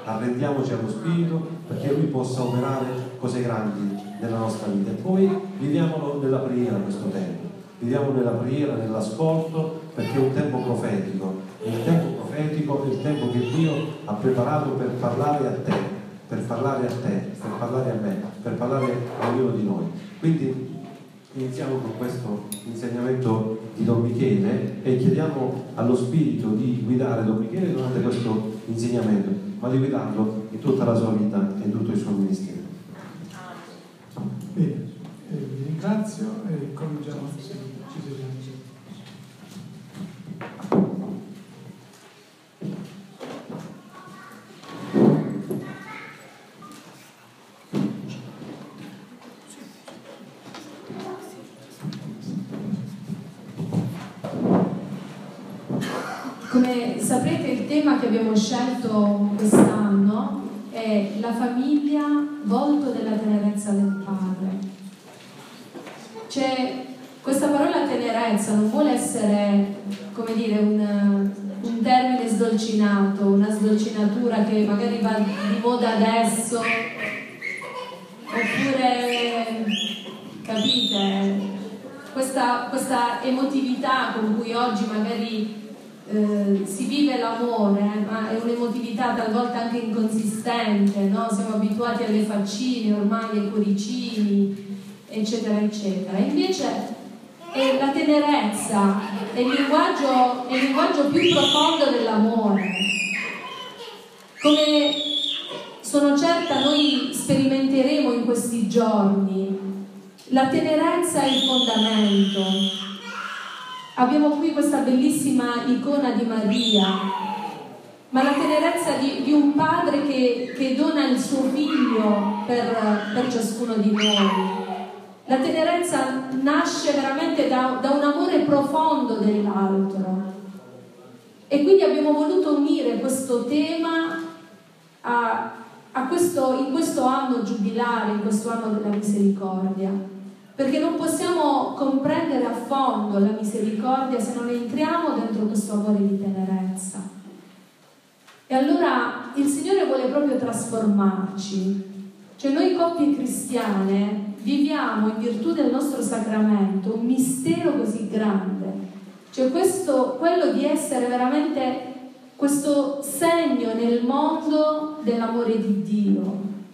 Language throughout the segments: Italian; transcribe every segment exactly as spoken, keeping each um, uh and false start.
arrendiamoci allo Spirito perché Lui possa operare cose grandi nella nostra vita. E poi viviamolo nella preghiera questo tempo, viviamo nella preghiera, nell'ascolto, perché è un tempo profetico. Il tempo profetico è il tempo che Dio ha preparato per parlare a te, per parlare a te, per parlare a me, per parlare a ognuno di noi. Quindi iniziamo con questo insegnamento di Don Michele e chiediamo allo Spirito di guidare Don Michele durante questo insegnamento, ma di guidarlo in tutta la sua vita e in tutto il suo ministero. Bene, eh, vi ringrazio e cominciamo. Ci vediamo. Come saprete, il tema che abbiamo scelto quest'anno è la famiglia, volto della tenerezza del padre. Cioè, questa parola tenerezza non vuole essere, come dire, un, un termine sdolcinato, una sdolcinatura che magari va di moda adesso, oppure, capite, questa, questa emotività con cui oggi magari Eh, si vive l'amore, eh, ma è un'emotività talvolta anche inconsistente, no? Siamo abituati alle faccine, ormai ai cuoricini, eccetera, eccetera. Invece è la tenerezza, è il linguaggio, è il linguaggio più profondo dell'amore. Come sono certa noi sperimenteremo in questi giorni, la tenerezza è il fondamento. Abbiamo qui questa bellissima icona di Maria, ma la tenerezza di, di un padre che, che dona il suo figlio per, per ciascuno di noi. La tenerezza nasce veramente da, da un amore profondo dell'altro. E quindi abbiamo voluto unire questo tema a, a questo, in questo anno giubilare, in questo anno della misericordia. Perché non possiamo comprendere a fondo la misericordia se non entriamo dentro questo amore di tenerezza. E allora il Signore vuole proprio trasformarci. Cioè noi coppie cristiane viviamo in virtù del nostro sacramento un mistero così grande. Cioè questo, quello di essere veramente questo segno nel mondo dell'amore di Dio.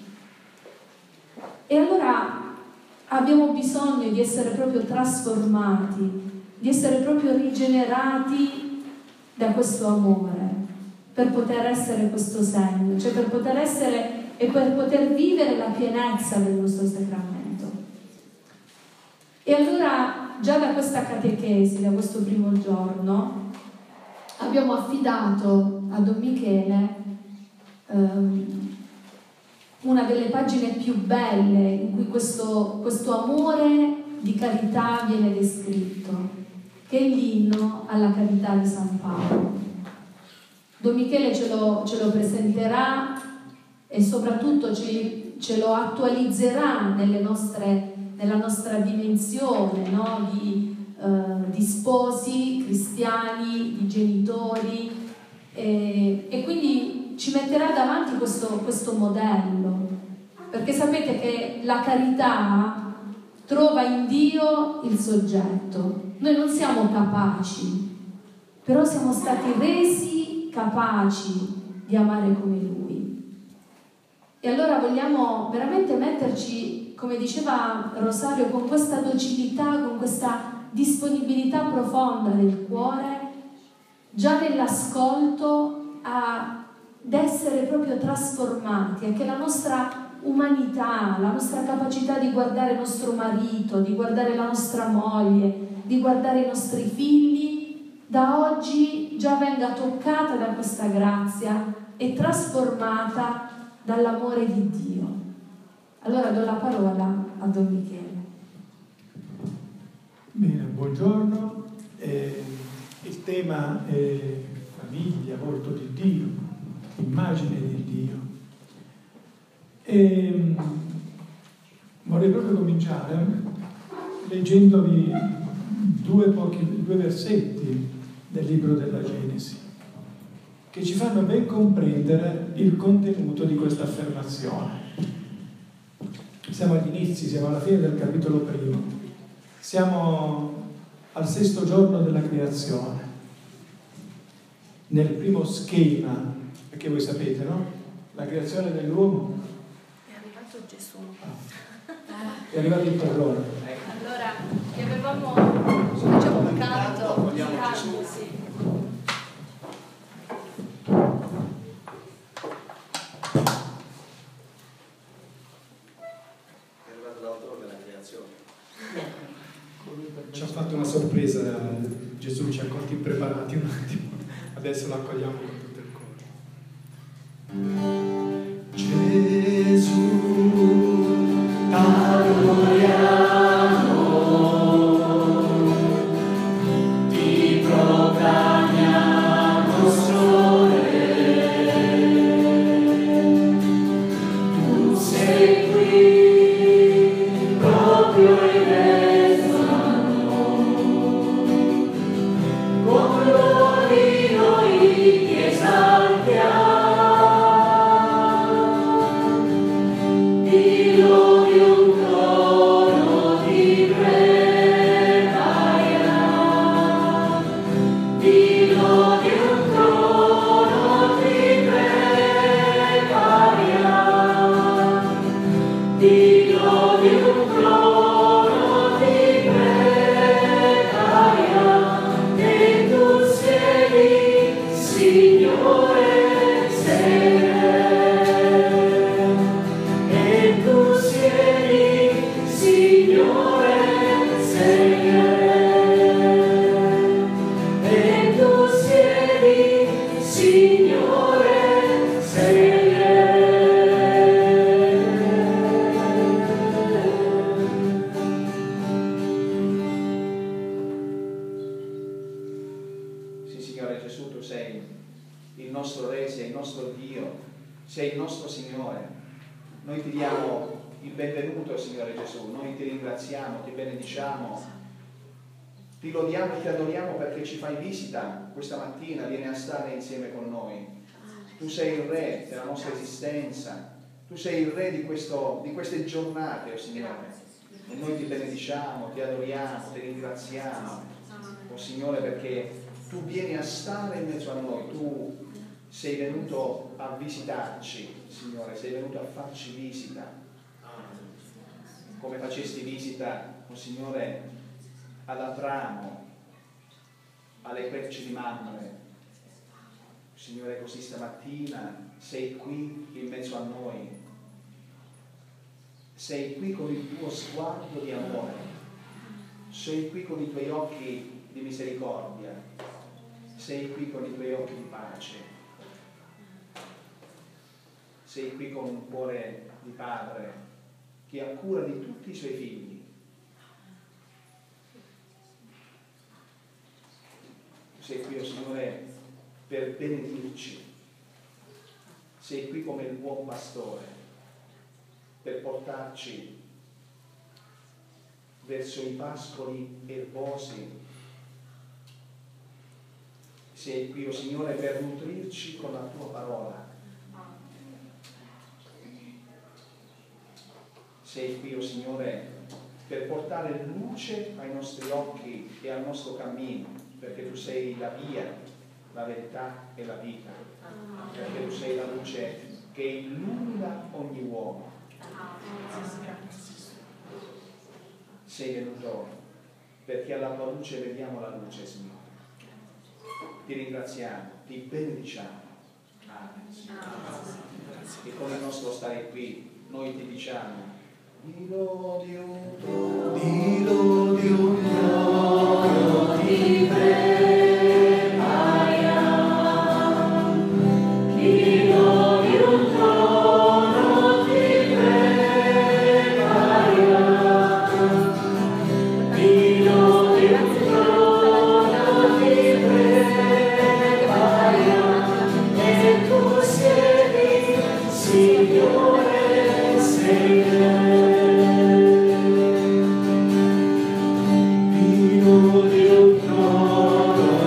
E allora abbiamo bisogno di essere proprio trasformati, di essere proprio rigenerati da questo amore, per poter essere questo segno, cioè per poter essere e per poter vivere la pienezza del nostro sacramento. E allora, già da questa catechesi, da questo primo giorno, abbiamo affidato a Don Michele ehm, una delle pagine più belle in cui questo, questo amore di carità viene descritto, che è l'inno alla carità di San Paolo. Don Michele ce lo, ce lo presenterà e soprattutto ce, ce lo attualizzerà nelle nostre, nella nostra dimensione, no? di, eh, di sposi cristiani, di genitori, e, e quindi ci metterà davanti questo, questo modello, perché sapete che la carità trova in Dio il soggetto. Noi non siamo capaci, però siamo stati resi capaci di amare come Lui. E allora vogliamo veramente metterci, come diceva Rosario, con questa docilità, con questa disponibilità profonda del cuore, già nell'ascolto a ad essere proprio trasformati, e che la nostra umanità, la nostra capacità di guardare il nostro marito, di guardare la nostra moglie, di guardare i nostri figli, da oggi già venga toccata da questa grazia e trasformata dall'amore di Dio. Allora do la parola a Don Michele. Bene, buongiorno. Eh, il tema è famiglia, volto di Dio, immagine di Dio. E vorrei proprio cominciare leggendovi due, pochi, due versetti del libro della Genesi, che ci fanno ben comprendere il contenuto di questa affermazione. Siamo agli inizi, siamo alla fine del capitolo primo, siamo al sesto giorno della creazione, nel primo schema, perché voi sapete, no? La creazione dell'uomo è arrivato Gesù. È arrivato il padrone. Allora, gli avevamo, diciamo, un canto, un canto, sì. È arrivato l'autore della creazione. Ci ha fatto una sorpresa, Gesù ci ha colti impreparati un attimo, adesso lo accogliamo con tutto il cuore. Gesù, t'adoriamo, ti proclamiamo sole, tu sei qui proprio in mezzo a noi, con lodi noi ti esaltiamo. Ti lodiamo e ti adoriamo perché ci fai visita questa mattina, vieni a stare insieme con noi. Tu sei il Re della nostra esistenza, tu sei il Re di, questo, di queste giornate, oh Signore. E noi ti benediciamo, ti adoriamo, ti ringraziamo, oh Signore, perché tu vieni a stare in mezzo a noi, tu sei venuto a visitarci, Signore, sei venuto a farci visita, come facesti visita, oh Signore, all'Abramo, alle querci di Mamre. Signore, così stamattina sei qui in mezzo a noi, sei qui con il tuo sguardo di amore, sei qui con i tuoi occhi di misericordia, sei qui con i tuoi occhi di pace, sei qui con un cuore di padre che ha cura di tutti i suoi figli. Sei qui, oh Signore, per benedirci. Sei qui come il buon pastore, per portarci verso i pascoli erbosi. Sei qui, oh Signore, per nutrirci con la tua parola. Sei qui, oh Signore, per portare luce ai nostri occhi e al nostro cammino, perché tu sei la via, la verità e la vita, perché tu sei la luce che illumina ogni uomo. Sei venuto perché alla tua luce vediamo la luce, Signore. Ti ringraziamo, ti benediciamo. Amen. E con il nostro stare qui noi ti diciamo: di lodi un trono, di lodi un trono ti prepariamo, di lodi un trono ti prepariamo, di lodi un trono ti prepariamo, e tu siedi, Signore, sei. Di un trono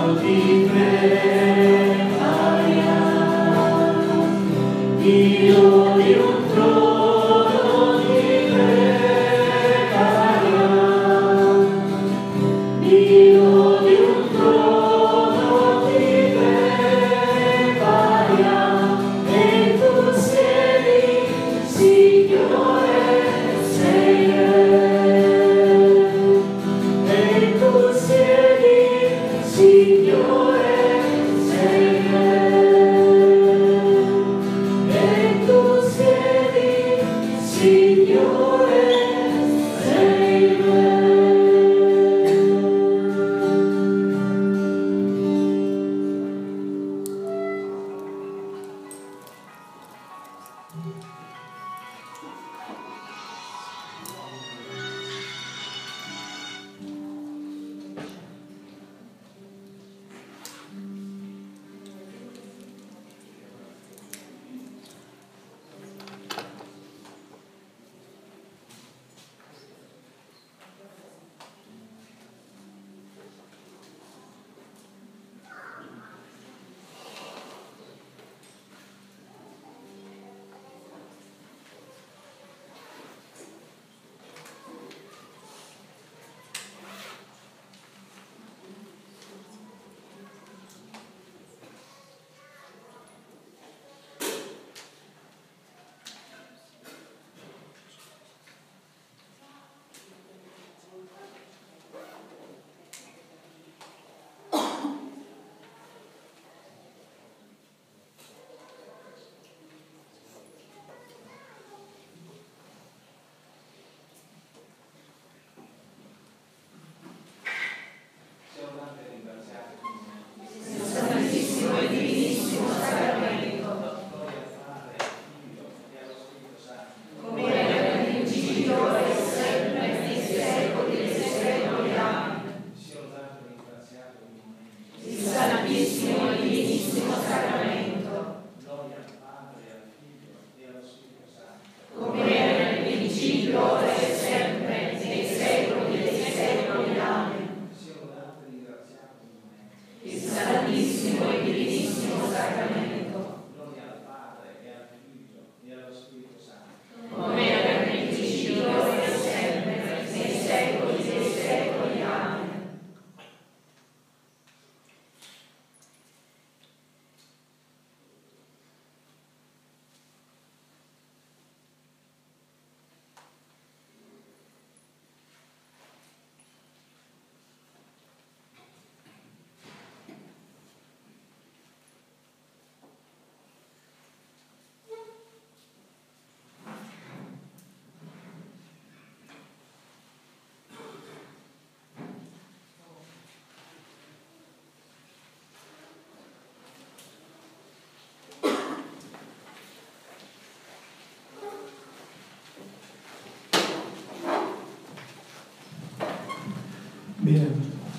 Bene,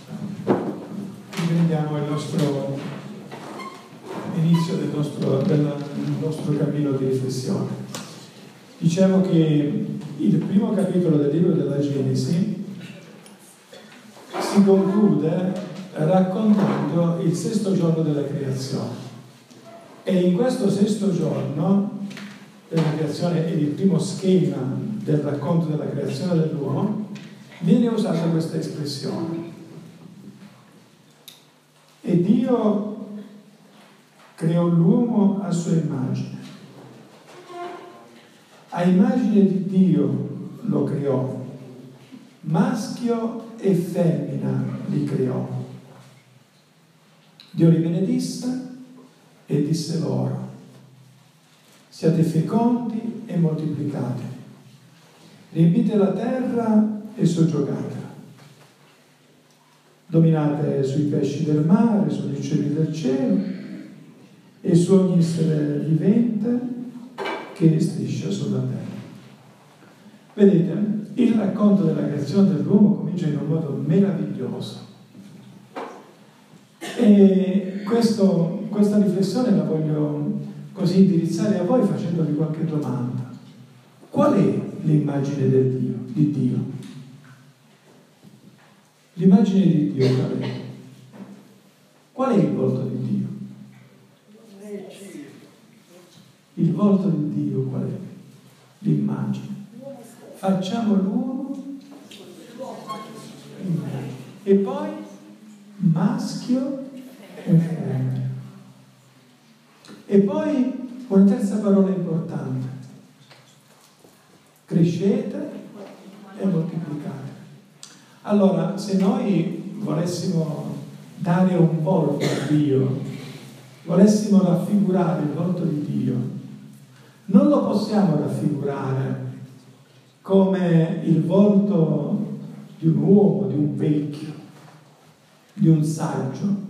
riprendiamo il nostro inizio del nostro, del nostro cammino di riflessione. Dicevo che il primo capitolo del libro della Genesi si conclude raccontando il sesto giorno della creazione, e in questo sesto giorno della creazione è il primo schema del racconto della creazione dell'uomo. Viene usata questa espressione: e Dio creò l'uomo a sua immagine, a immagine di Dio lo creò, maschio e femmina li creò. Dio li benedisse e disse loro: siate fecondi e moltiplicate, riempite la terra e soggiogatela, dominate sui pesci del mare, sugli uccelli del cielo e su ogni essere vivente che striscia sulla terra. Vedete, il racconto della creazione dell'uomo comincia in un modo meraviglioso, e questo, questa riflessione la voglio così indirizzare a voi facendovi qualche domanda. Qual è l'immagine del Dio, di Dio? L'immagine di Dio qual è? Qual è il volto di Dio? Il volto di Dio qual è? L'immagine. Facciamo l'uomo e poi maschio e femmina. E poi una terza parola importante: crescete e moltiplicate. Allora, se noi volessimo dare un volto a Dio, volessimo raffigurare il volto di Dio, non lo possiamo raffigurare come il volto di un uomo, di un vecchio, di un saggio,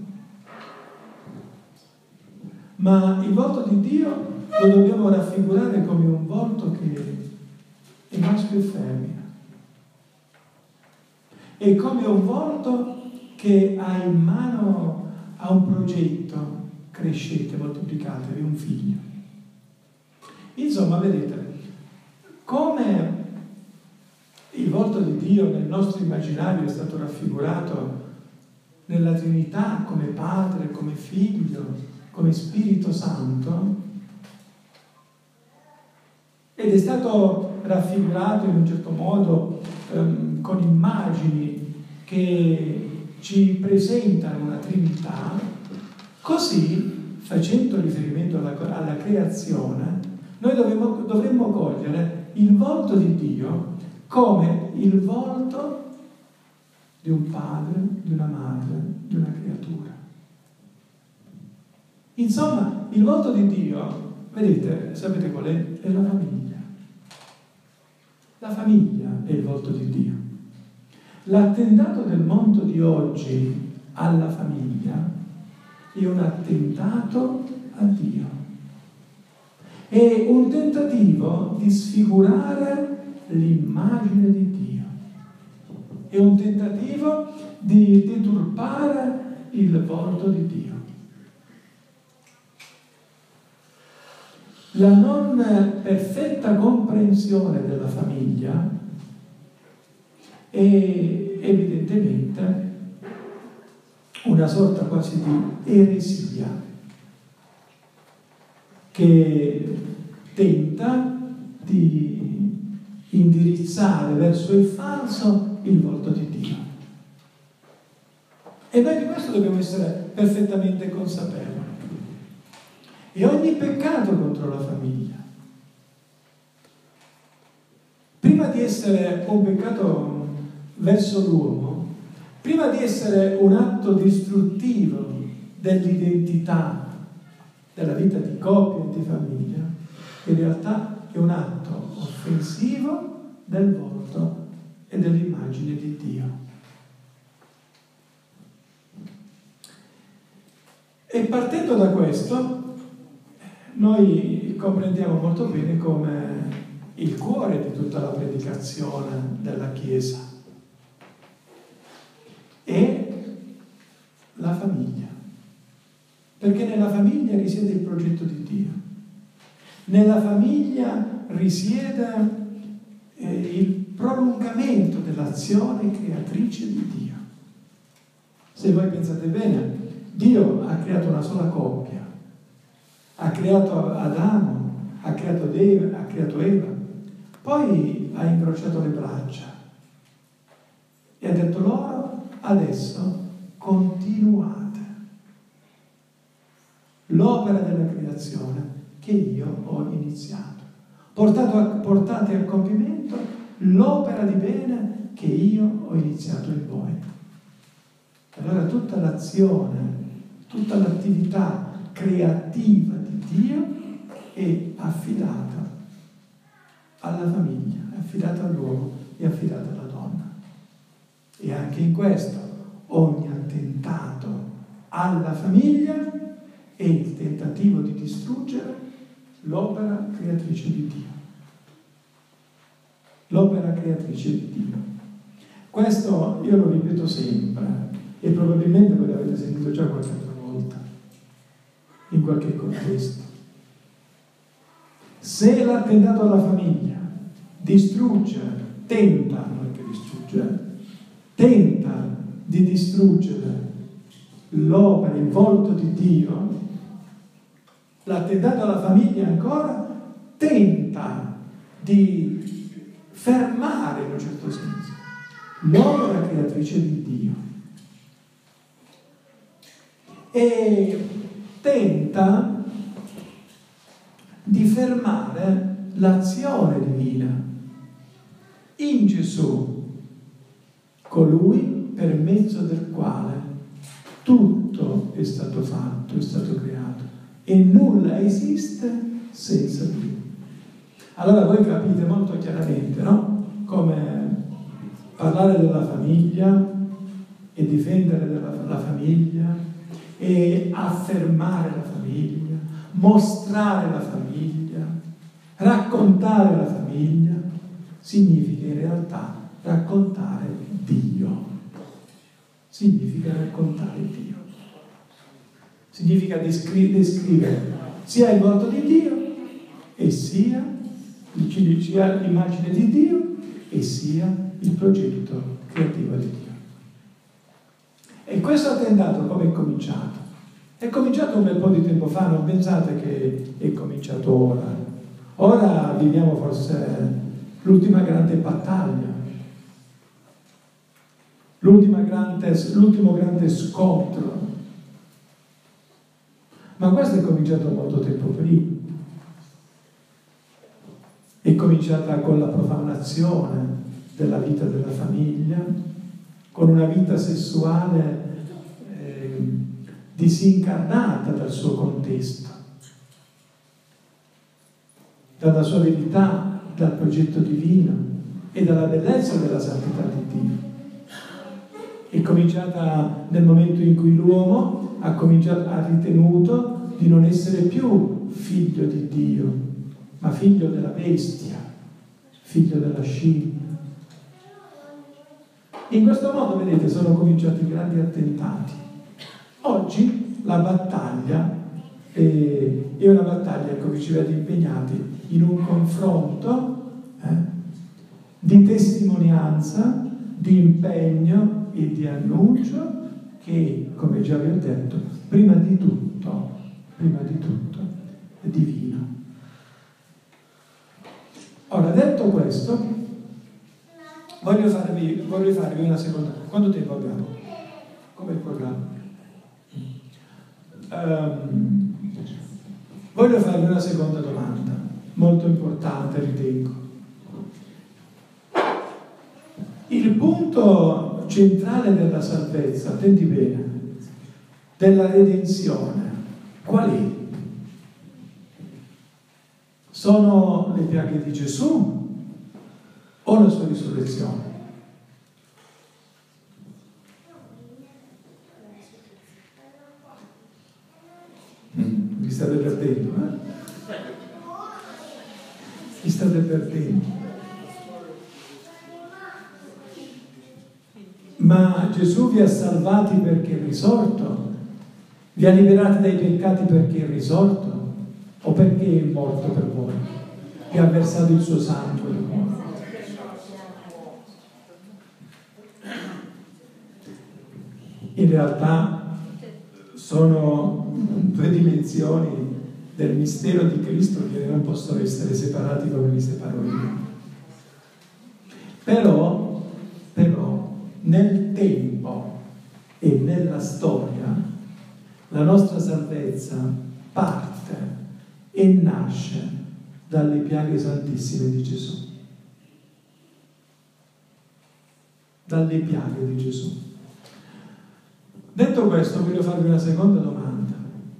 ma il volto di Dio lo dobbiamo raffigurare come un volto che è maschio e femmina, è come un volto che ha in mano, ha un progetto: crescete, moltiplicatevi, un figlio. Insomma, vedete, come il volto di Dio nel nostro immaginario è stato raffigurato nella Trinità come Padre, come Figlio, come Spirito Santo, ed è stato raffigurato in un certo modo ehm, con immagini che ci presentano una Trinità. Così, facendo riferimento alla, alla creazione, noi dovremmo, dovremmo cogliere il volto di Dio come il volto di un padre, di una madre, di una creatura. Insomma, il volto di Dio, vedete, sapete qual è? È la famiglia. La famiglia è il volto di Dio. L'attentato del mondo di oggi alla famiglia è un attentato a Dio. È un tentativo di sfigurare l'immagine di Dio. È un tentativo di deturpare il volto di Dio. La non perfetta comprensione della famiglia è evidentemente una sorta quasi di eresia che tenta di indirizzare verso il falso il volto di Dio. E noi di questo dobbiamo essere perfettamente consapevoli. E ogni peccato contro la famiglia, prima di essere un peccato verso l'uomo, prima di essere un atto distruttivo dell'identità, della vita di coppia e di famiglia, in realtà è un atto offensivo del volto e dell'immagine di Dio. E partendo da questo, noi comprendiamo molto bene come il cuore di tutta la predicazione della Chiesa è la famiglia, perché nella famiglia risiede il progetto di Dio, nella famiglia risiede eh, il prolungamento dell'azione creatrice di Dio. Se voi pensate bene, Dio ha creato una sola coppia, ha creato Adamo, ha creato Eva, ha creato Eva, poi ha incrociato le braccia e ha detto loro: adesso continuate l'opera della creazione che io ho iniziato, portato a, portate a compimento l'opera di bene che io ho iniziato in voi. Allora tutta l'azione, tutta l'attività creativa di Dio è affidata alla famiglia, è affidata all'uomo, è affidata alla donna. E anche in questo ogni attentato alla famiglia è il tentativo di distruggere l'opera creatrice di Dio. L'opera creatrice di Dio. Questo io lo ripeto sempre e probabilmente voi l'avete sentito già qualche altra volta, in qualche contesto. Se l'attentato alla famiglia distrugge, tenta, non che distrugge, tenta di distruggere l'opera, il volto di Dio, L'attentato alla famiglia ancora tenta di fermare in un certo senso l'opera creatrice di Dio e tenta di fermare l'azione divina in Gesù, colui per mezzo del quale tutto è stato fatto, è stato creato e nulla esiste senza Dio. Allora voi capite molto chiaramente, no? Come parlare della famiglia e difendere della, la famiglia e affermare la famiglia, mostrare la famiglia, raccontare la famiglia, significa in realtà raccontare Dio. Significa raccontare Dio. Significa descrivere sia il volto di Dio e sia, sia l'immagine di Dio e sia il progetto creativo di Dio. E questo attentato come è cominciato? È cominciato un bel po' di tempo fa, non pensate che è cominciato ora. Ora viviamo forse l'ultima grande battaglia, l'ultima grande, l'ultimo grande scontro. Ma questo è cominciato molto tempo prima. È cominciata con la profanazione della vita della famiglia, con una vita sessuale eh, disincarnata dal suo contesto, dalla sua verità, dal progetto divino e dalla bellezza della santità di Dio. È cominciata nel momento in cui l'uomo ha, cominciato, ha ritenuto di non essere più figlio di Dio, ma figlio della bestia, figlio della scimmia. In questo modo, vedete, sono cominciati i grandi attentati. Oggi la battaglia è, è una battaglia, come ci vede impegnati, in un confronto eh, di testimonianza, di impegno e di annuncio che, come già vi ho detto, prima di tutto, prima di tutto, è divino. Ora, detto questo, voglio farvi, voglio farvi una seconda. Quanto tempo abbiamo? Come il programma? Um, voglio farvi una seconda domanda, molto importante, ritengo. Il punto centrale della salvezza, attenti bene, della redenzione, qual è? Sono le piaghe di Gesù o la sua risurrezione? Mm, vi state perdendo, eh? Vi state perdendo. Ma Gesù vi ha salvati perché è risorto? Vi ha liberati dai peccati perché è risorto? O perché è morto per voi? Vi ha versato il suo sangue e muore? In realtà sono due dimensioni del mistero di Cristo che non possono essere separati come vi separo io. Però, però, nel tempo e nella storia, la nostra salvezza parte e nasce dalle piaghe santissime di Gesù. Dalle piaghe di Gesù. Detto questo, voglio farvi una seconda domanda.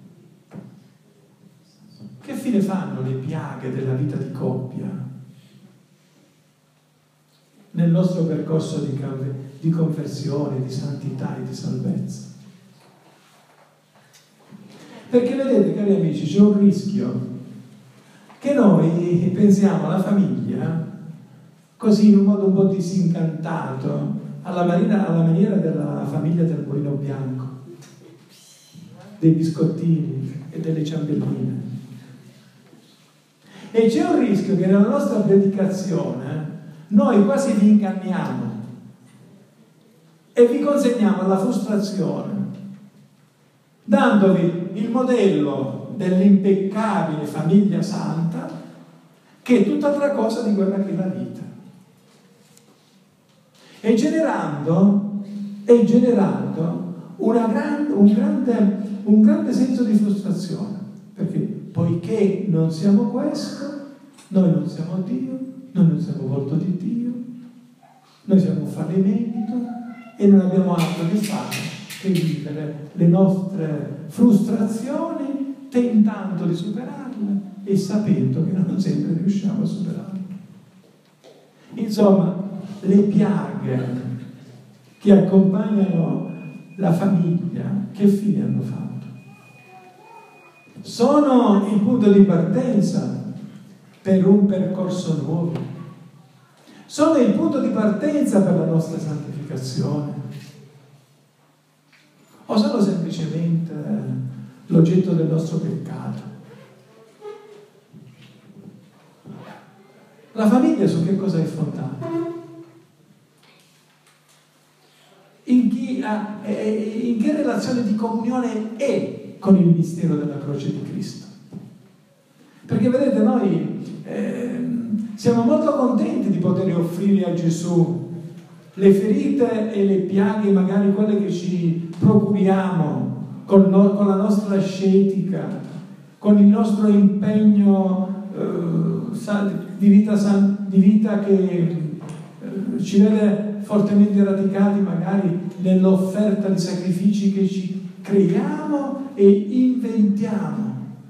Che fine fanno le piaghe della vita di coppia nel nostro percorso di, di conversione, di santità e di salvezza? Perché vedete, cari amici, c'è un rischio che noi pensiamo alla famiglia così in un modo un po' disincantato, alla maniera, alla maniera della famiglia del Mulino Bianco, dei biscottini e delle ciambelline. E c'è un rischio che nella nostra predicazione noi quasi vi inganniamo e vi consegniamo alla frustrazione, dandovi il modello dell'impeccabile famiglia santa, che è tutt'altra cosa di quella che è la vita. E generando, e generando una gran, un, grande, un grande senso di frustrazione, perché poiché non siamo questo, noi non siamo Dio, noi non siamo volto di Dio, noi siamo un fallimento e non abbiamo altro che fare che vivere le nostre frustrazioni tentando di superarle e sapendo che non sempre riusciamo a superarle. Insomma, le piaghe che accompagnano la famiglia, che fine hanno fatto? Sono il punto di partenza per un percorso nuovo. Sono il punto di partenza per la nostra santificazione. O sono semplicemente l'oggetto del nostro peccato? La famiglia su che cosa è fondata? In, chi ha, in che relazione di comunione è con il mistero della croce di Cristo? Perché vedete, noi eh, siamo molto contenti di poter offrire a Gesù le ferite e le piaghe, magari quelle che ci procuriamo con, no, con la nostra ascetica, con il nostro impegno eh, di, vita, di vita che eh, ci vede fortemente radicati magari nell'offerta di sacrifici che ci creiamo e inventiamo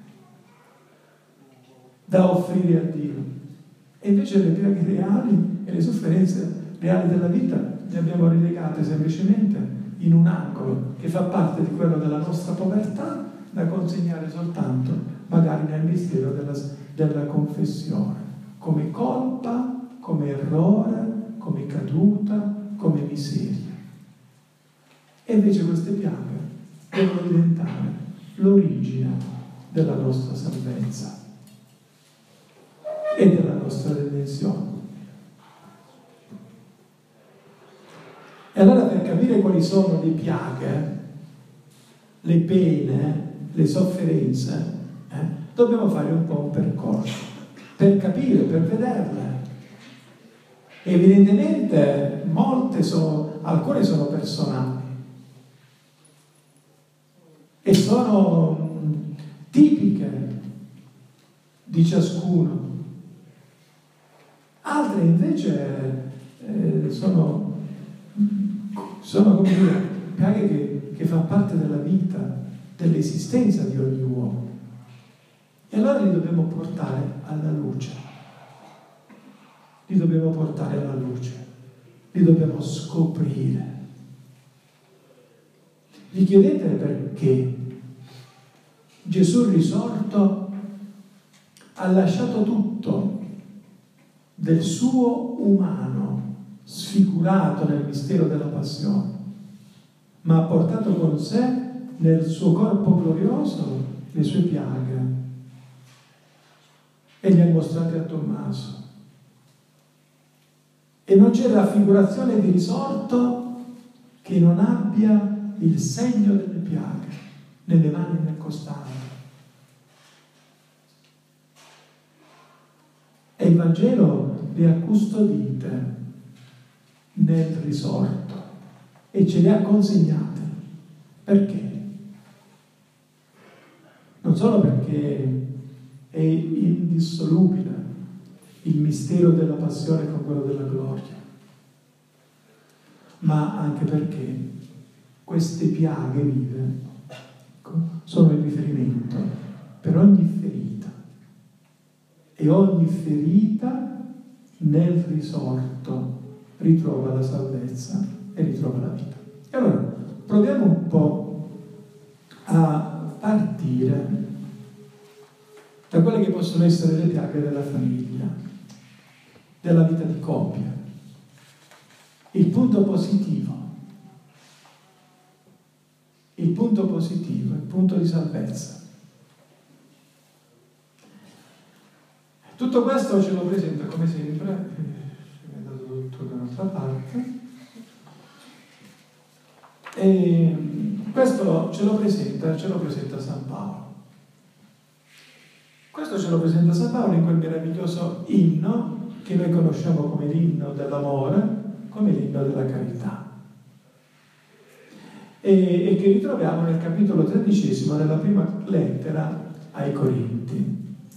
da offrire a Dio. E invece le piaghe reali e le sofferenze reali della vita le abbiamo relegate semplicemente in un angolo che fa parte di quello della nostra povertà, da consegnare soltanto magari nel mistero della, della confessione, come colpa, come errore, come caduta, come miseria. E invece queste piaghe devono diventare l'origine della nostra salvezza e della nostra redenzione. E allora, per capire quali sono le piaghe, le pene, le sofferenze, eh, dobbiamo fare un po' un percorso per capire, per vederle. Evidentemente molte sono, alcune sono personali e sono mh, tipiche di ciascuno. Altre invece eh, sono sono come dire piaghe che, che fanno parte della vita, dell'esistenza di ogni uomo. E allora li dobbiamo portare alla luce. Li dobbiamo portare alla luce. Li dobbiamo scoprire. Vi chiedete perché Gesù risorto ha lasciato tutto del suo umano sfigurato nel mistero della passione, ma ha portato con sé nel suo corpo glorioso le sue piaghe e le ha mostrate a Tommaso. E non c'è raffigurazione di risorto che non abbia il segno delle piaghe nelle mani e nel costante. E il Vangelo le ha custodite nel risorto e ce le ha consegnate. Perché? Non solo perché è indissolubile il mistero della passione con quello della gloria, ma anche perché queste piaghe vive sono il riferimento per ogni ferita, e ogni ferita nel risorto ritrova la salvezza e ritrova la vita. E allora proviamo un po' a partire da quelle che possono essere le piaghe della famiglia, della vita di coppia. Il punto positivo, il punto positivo, il punto di salvezza. Tutto questo ce lo presenta come sempre, da un'altra parte, e questo ce lo presenta ce lo presenta San Paolo. questo ce lo presenta San Paolo in quel meraviglioso inno che noi conosciamo come l'inno dell'amore, come l'inno della carità. E, e che ritroviamo nel capitolo tredicesimo della prima lettera ai Corinti.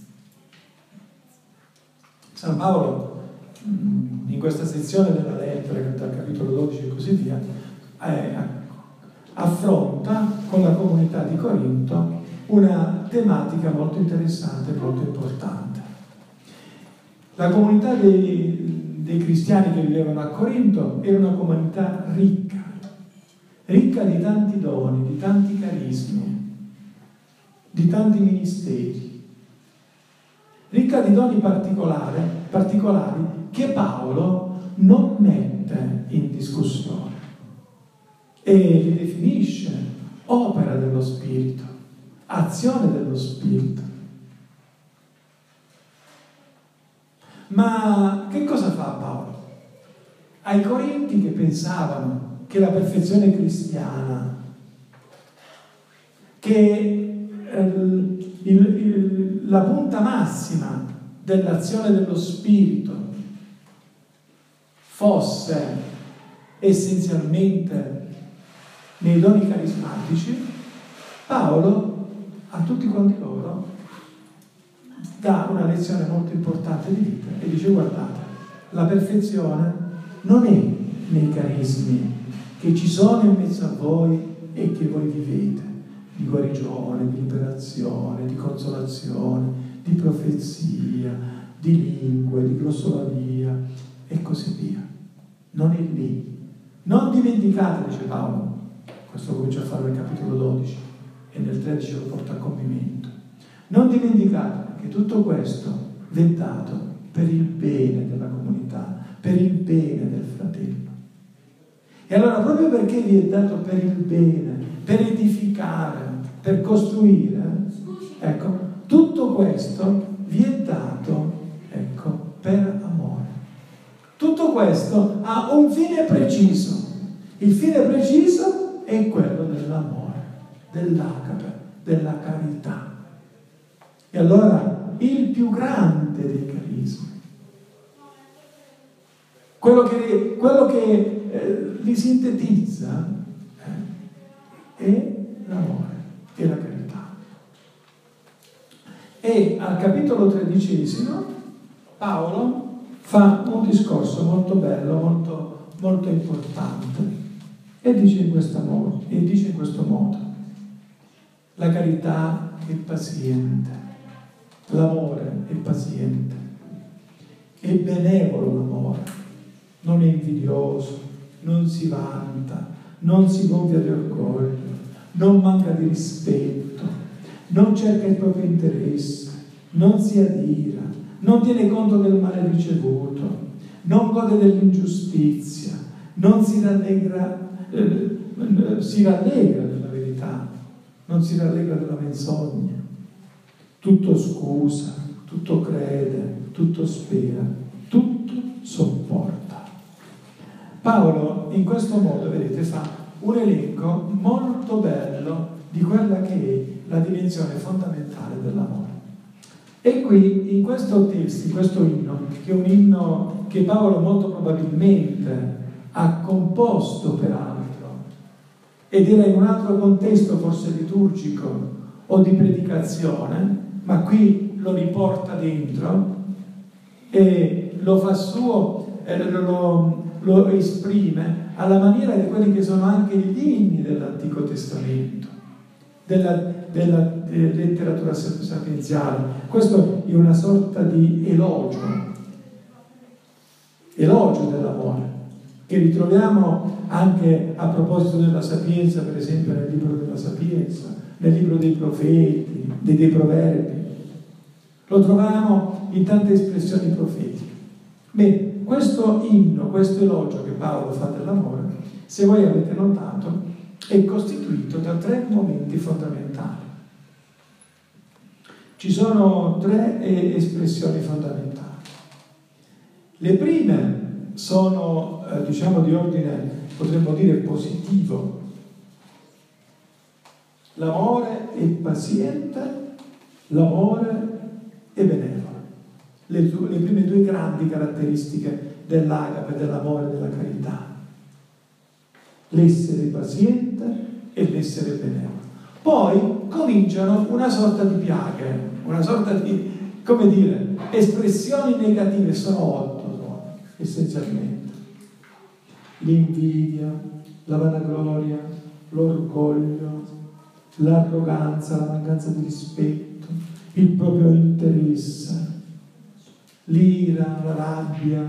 San Paolo, in questa sezione della lettera, dal capitolo dodici e così via, eh, affronta con la comunità di Corinto una tematica molto interessante e molto importante. La comunità dei, dei cristiani che vivevano a Corinto era una comunità ricca, ricca di tanti doni, di tanti carismi, di tanti ministeri, ricca di doni particolari, particolari che Paolo non mette in discussione e li definisce opera dello Spirito, azione dello Spirito. Ma che cosa fa Paolo? Ai Corinti che pensavano che la perfezione cristiana, che eh, il, il, la punta massima dell'azione dello Spirito fosse essenzialmente nei doni carismatici, Paolo a tutti quanti loro dà una lezione molto importante di vita e dice: guardate, la perfezione non è nei carismi che ci sono in mezzo a voi e che voi vivete, di guarigione, di liberazione, di consolazione, di profezia, di lingue, di glossolalia e così via. Non è lì. Non dimenticate, dice Paolo, questo comincia a fare nel capitolo dodici e nel tredici lo porta a compimento. Non dimenticate che tutto questo è dato per il bene della comunità, per il bene del fratello. E allora, proprio perché vi è dato per il bene, per edificare, per costruire, ecco, tutto questo vi è dato, ecco, per amore. Tutto questo ha un fine preciso. Il fine preciso è quello dell'amore, dell'agape, della carità. E allora il più grande dei carismi, quello che, quello che eh, li sintetizza eh, è l'amore e la carità. E al capitolo tredicesimo Paolo fa un discorso molto bello, molto, molto importante e dice in questo modo, e dice in questo modo: la carità è paziente, l'amore è paziente, è benevolo l'amore, non è invidioso, non si vanta, non si gonfia di orgoglio, non manca di rispetto, non cerca il proprio interesse, non si adira, non tiene conto del male ricevuto, non gode dell'ingiustizia, non si rallegra, eh, si rallegra della verità, non si rallegra della menzogna, tutto scusa, tutto crede, tutto spera, tutto sopporta. Paolo in questo modo, vedete, fa un elenco molto bello di quella che è la dimensione fondamentale dell'amore. E qui, in questo testo, in questo inno, che è un inno che Paolo molto probabilmente ha composto peraltro, ed era in un altro contesto forse liturgico o di predicazione, ma qui lo riporta dentro e lo fa suo, e lo, lo esprime alla maniera di quelli che sono anche gli inni dell'Antico Testamento, della, della eh, letteratura sapienziale. Questo è una sorta di elogio, elogio dell'amore, che ritroviamo anche a proposito della sapienza, per esempio nel libro della Sapienza, nel libro dei profeti, dei, dei proverbi. Lo troviamo in tante espressioni profetiche. Bene, questo inno, questo elogio che Paolo fa dell'amore, se voi avete notato, è costituito da tre momenti fondamentali. Ci sono tre eh, espressioni fondamentali. Le prime sono, eh, diciamo, di ordine, potremmo dire, positivo. L'amore è paziente, l'amore le, le prime due grandi caratteristiche dell'agape, dell'amore e della carità. L'essere paziente e l'essere benevolo. Poi cominciano una sorta di piaghe, una sorta di, come dire, espressioni negative, sono otto, sono, essenzialmente. L'invidia, la vanagloria, l'orgoglio, l'arroganza, la mancanza di rispetto, il proprio interesse, l'ira, la rabbia,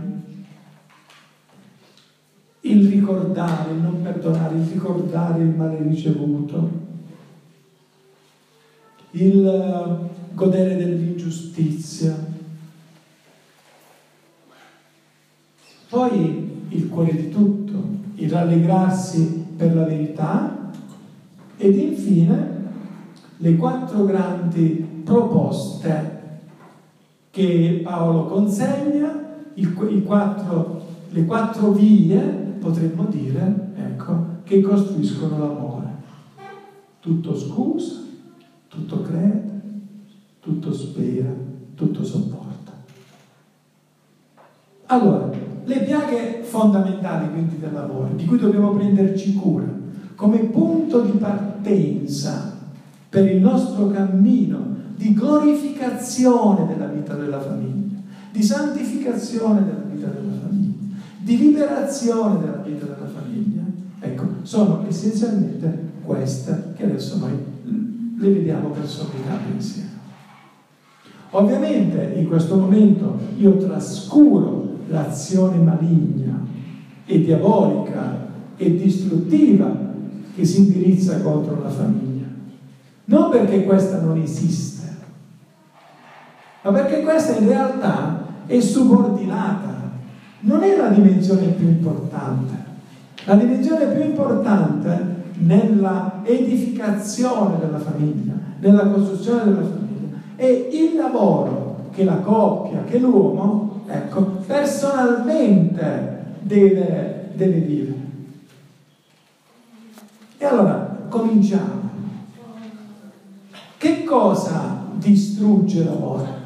il ricordare, il non perdonare, il ricordare il male ricevuto, il godere dell'ingiustizia, poi il cuore di tutto, il rallegrarsi per la verità ed infine le quattro grandi proposte che Paolo consegna, il, i quattro, le quattro vie, potremmo dire, ecco, che costruiscono l'amore. Tutto scusa, tutto crede, tutto spera, tutto sopporta. Allora, le piaghe fondamentali quindi dell'amore, di cui dobbiamo prenderci cura, come punto di partenza per il nostro cammino di glorificazione della vita della famiglia, di santificazione della vita della famiglia, di liberazione della vita della famiglia, ecco, sono essenzialmente queste che adesso noi le vediamo per sommitare insieme. Ovviamente in questo momento io trascuro l'azione maligna e diabolica e distruttiva che si indirizza contro la famiglia, non perché questa non esiste, ma perché questa in realtà è subordinata, non è la dimensione più importante. La dimensione più importante nella edificazione della famiglia, nella costruzione della famiglia, è il lavoro che la coppia, che l'uomo, ecco, personalmente deve, deve vivere. E allora cominciamo. Che cosa distrugge l'amore?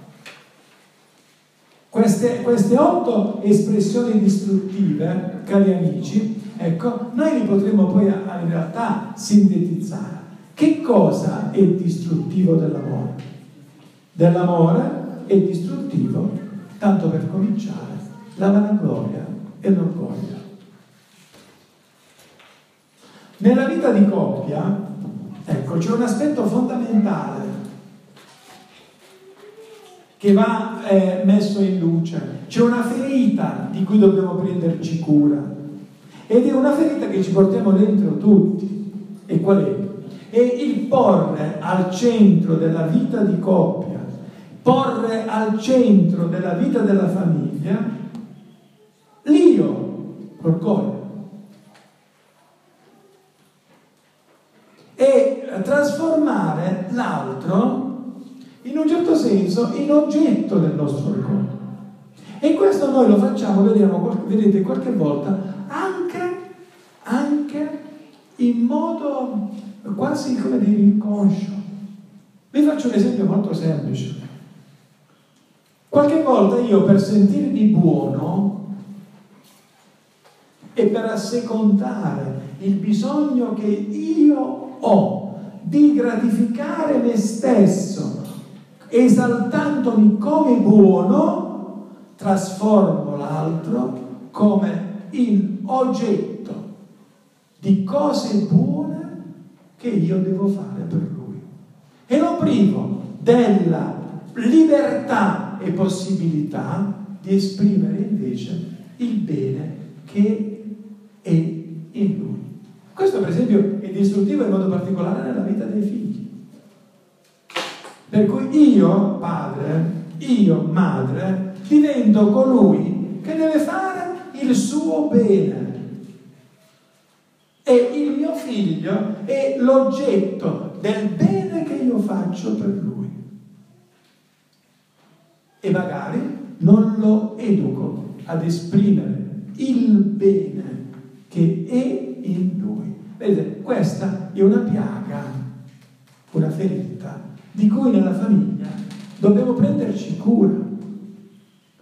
Queste, queste otto espressioni distruttive, cari amici, ecco, noi li potremmo poi in realtà sintetizzare. Che cosa è distruttivo dell'amore? Dell'amore è distruttivo, tanto per cominciare, la vanagloria e l'orgoglio. Nella vita di coppia, ecco, c'è un aspetto fondamentale che va eh, messo in luce. C'è una ferita di cui dobbiamo prenderci cura, ed è una ferita che ci portiamo dentro tutti. E qual è? È il porre al centro della vita di coppia, porre al centro della vita della famiglia l'io, l'orgoglio, e trasformare l'altro in un certo senso in oggetto del nostro orgoglio. E questo noi lo facciamo, vediamo, vedete, qualche volta anche, anche in modo quasi, come dire, inconscio. Vi faccio un esempio molto semplice. Qualche volta io, per sentirmi buono e per assecondare il bisogno che io ho di gratificare me stesso, esaltandomi come buono, trasformo l'altro come in oggetto di cose buone che io devo fare per lui, e lo privo della libertà e possibilità di esprimere invece il bene che è in lui. Questo, per esempio, è distruttivo in modo particolare nella vita dei figli. Per cui io, padre, io, madre, divento colui che deve fare il suo bene, e il mio figlio è l'oggetto del bene che io faccio per lui, e magari non lo educo ad esprimere il bene che è in lui. Vedete, questa è una piaga, una ferita di cui nella famiglia dobbiamo prenderci cura.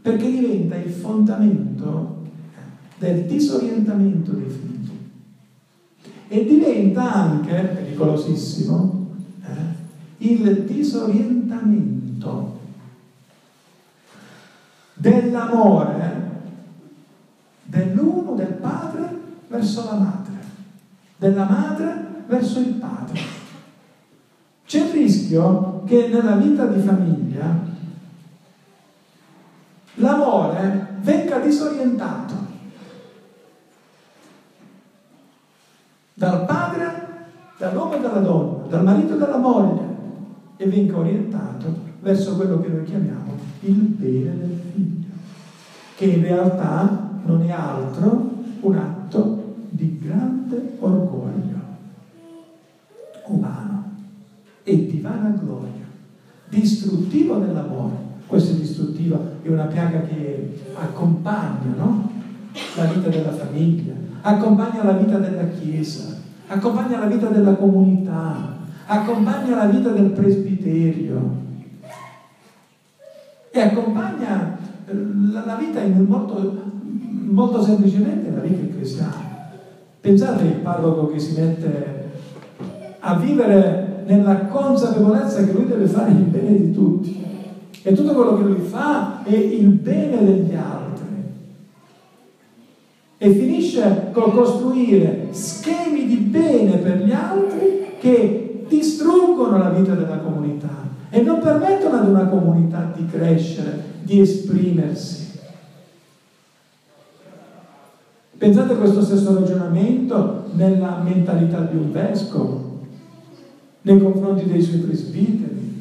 perché diventa il fondamento del disorientamento dei figli e diventa anche, pericolosissimo, eh, il disorientamento dell'amore dell'uno, del padre verso la madre, della madre verso il padre. C'è il rischio che nella vita di famiglia l'amore venga disorientato dal padre, dall'uomo e dalla donna, dal marito e dalla moglie, e venga orientato verso quello che noi chiamiamo il bene del figlio, che in realtà non è altro un atto di grande orgoglio umano e di vanagloria, distruttivo dell'amore. Questo è distruttivo, è una piaga che accompagna, no? La vita della famiglia, accompagna la vita della Chiesa, accompagna la vita della comunità, accompagna la vita del presbiterio e accompagna la vita in molto, molto semplicemente la vita ecclesiale. Pensate al parroco che si mette a vivere nella consapevolezza che lui deve fare il bene di tutti e tutto quello che lui fa è il bene degli altri, e finisce col costruire schemi di bene per gli altri che distruggono la vita della comunità e non permettono ad una comunità di crescere, di esprimersi. Pensate a questo stesso ragionamento nella mentalità di un vescovo nei confronti dei suoi presbiteri.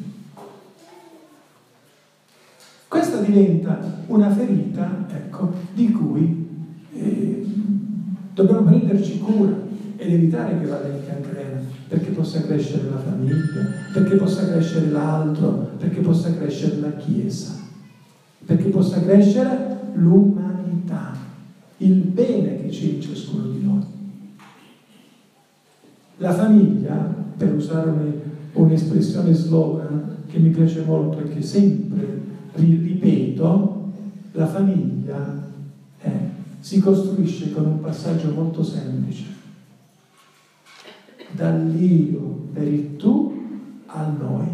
Questa diventa una ferita, ecco, di cui eh, dobbiamo prenderci cura ed evitare che vada in cancrena, perché possa crescere la famiglia, perché possa crescere l'altro, perché possa crescere la Chiesa, perché possa crescere l'umanità, il bene che c'è in ciascuno di noi. La famiglia, per usare un'espressione slogan che mi piace molto e che sempre ripeto, la famiglia è, si costruisce con un passaggio molto semplice: dall'io per il tu al noi.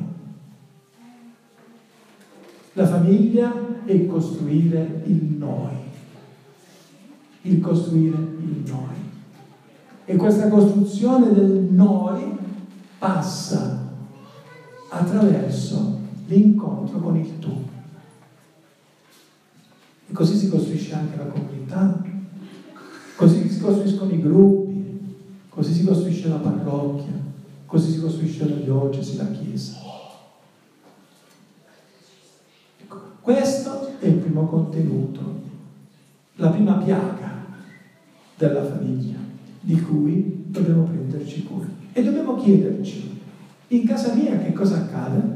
La famiglia è costruire il noi, il costruire il noi. E questa costruzione del noi passa attraverso l'incontro con il tu. E così si costruisce anche la comunità, così si costruiscono i gruppi, così si costruisce la parrocchia, così si costruisce la diocesi, la Chiesa. Ecco, questo è il primo contenuto, la prima piaga della famiglia, di cui dobbiamo prenderci cura. E dobbiamo chiederci: in casa mia che cosa accade?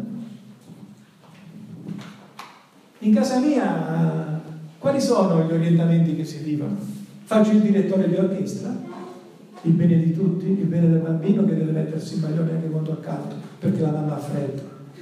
In casa mia quali sono gli orientamenti che si vivono? Faccio il direttore di orchestra? Il bene di tutti? Il bene del bambino che deve mettersi in maglione anche quando ha caldo perché la mamma ha freddo?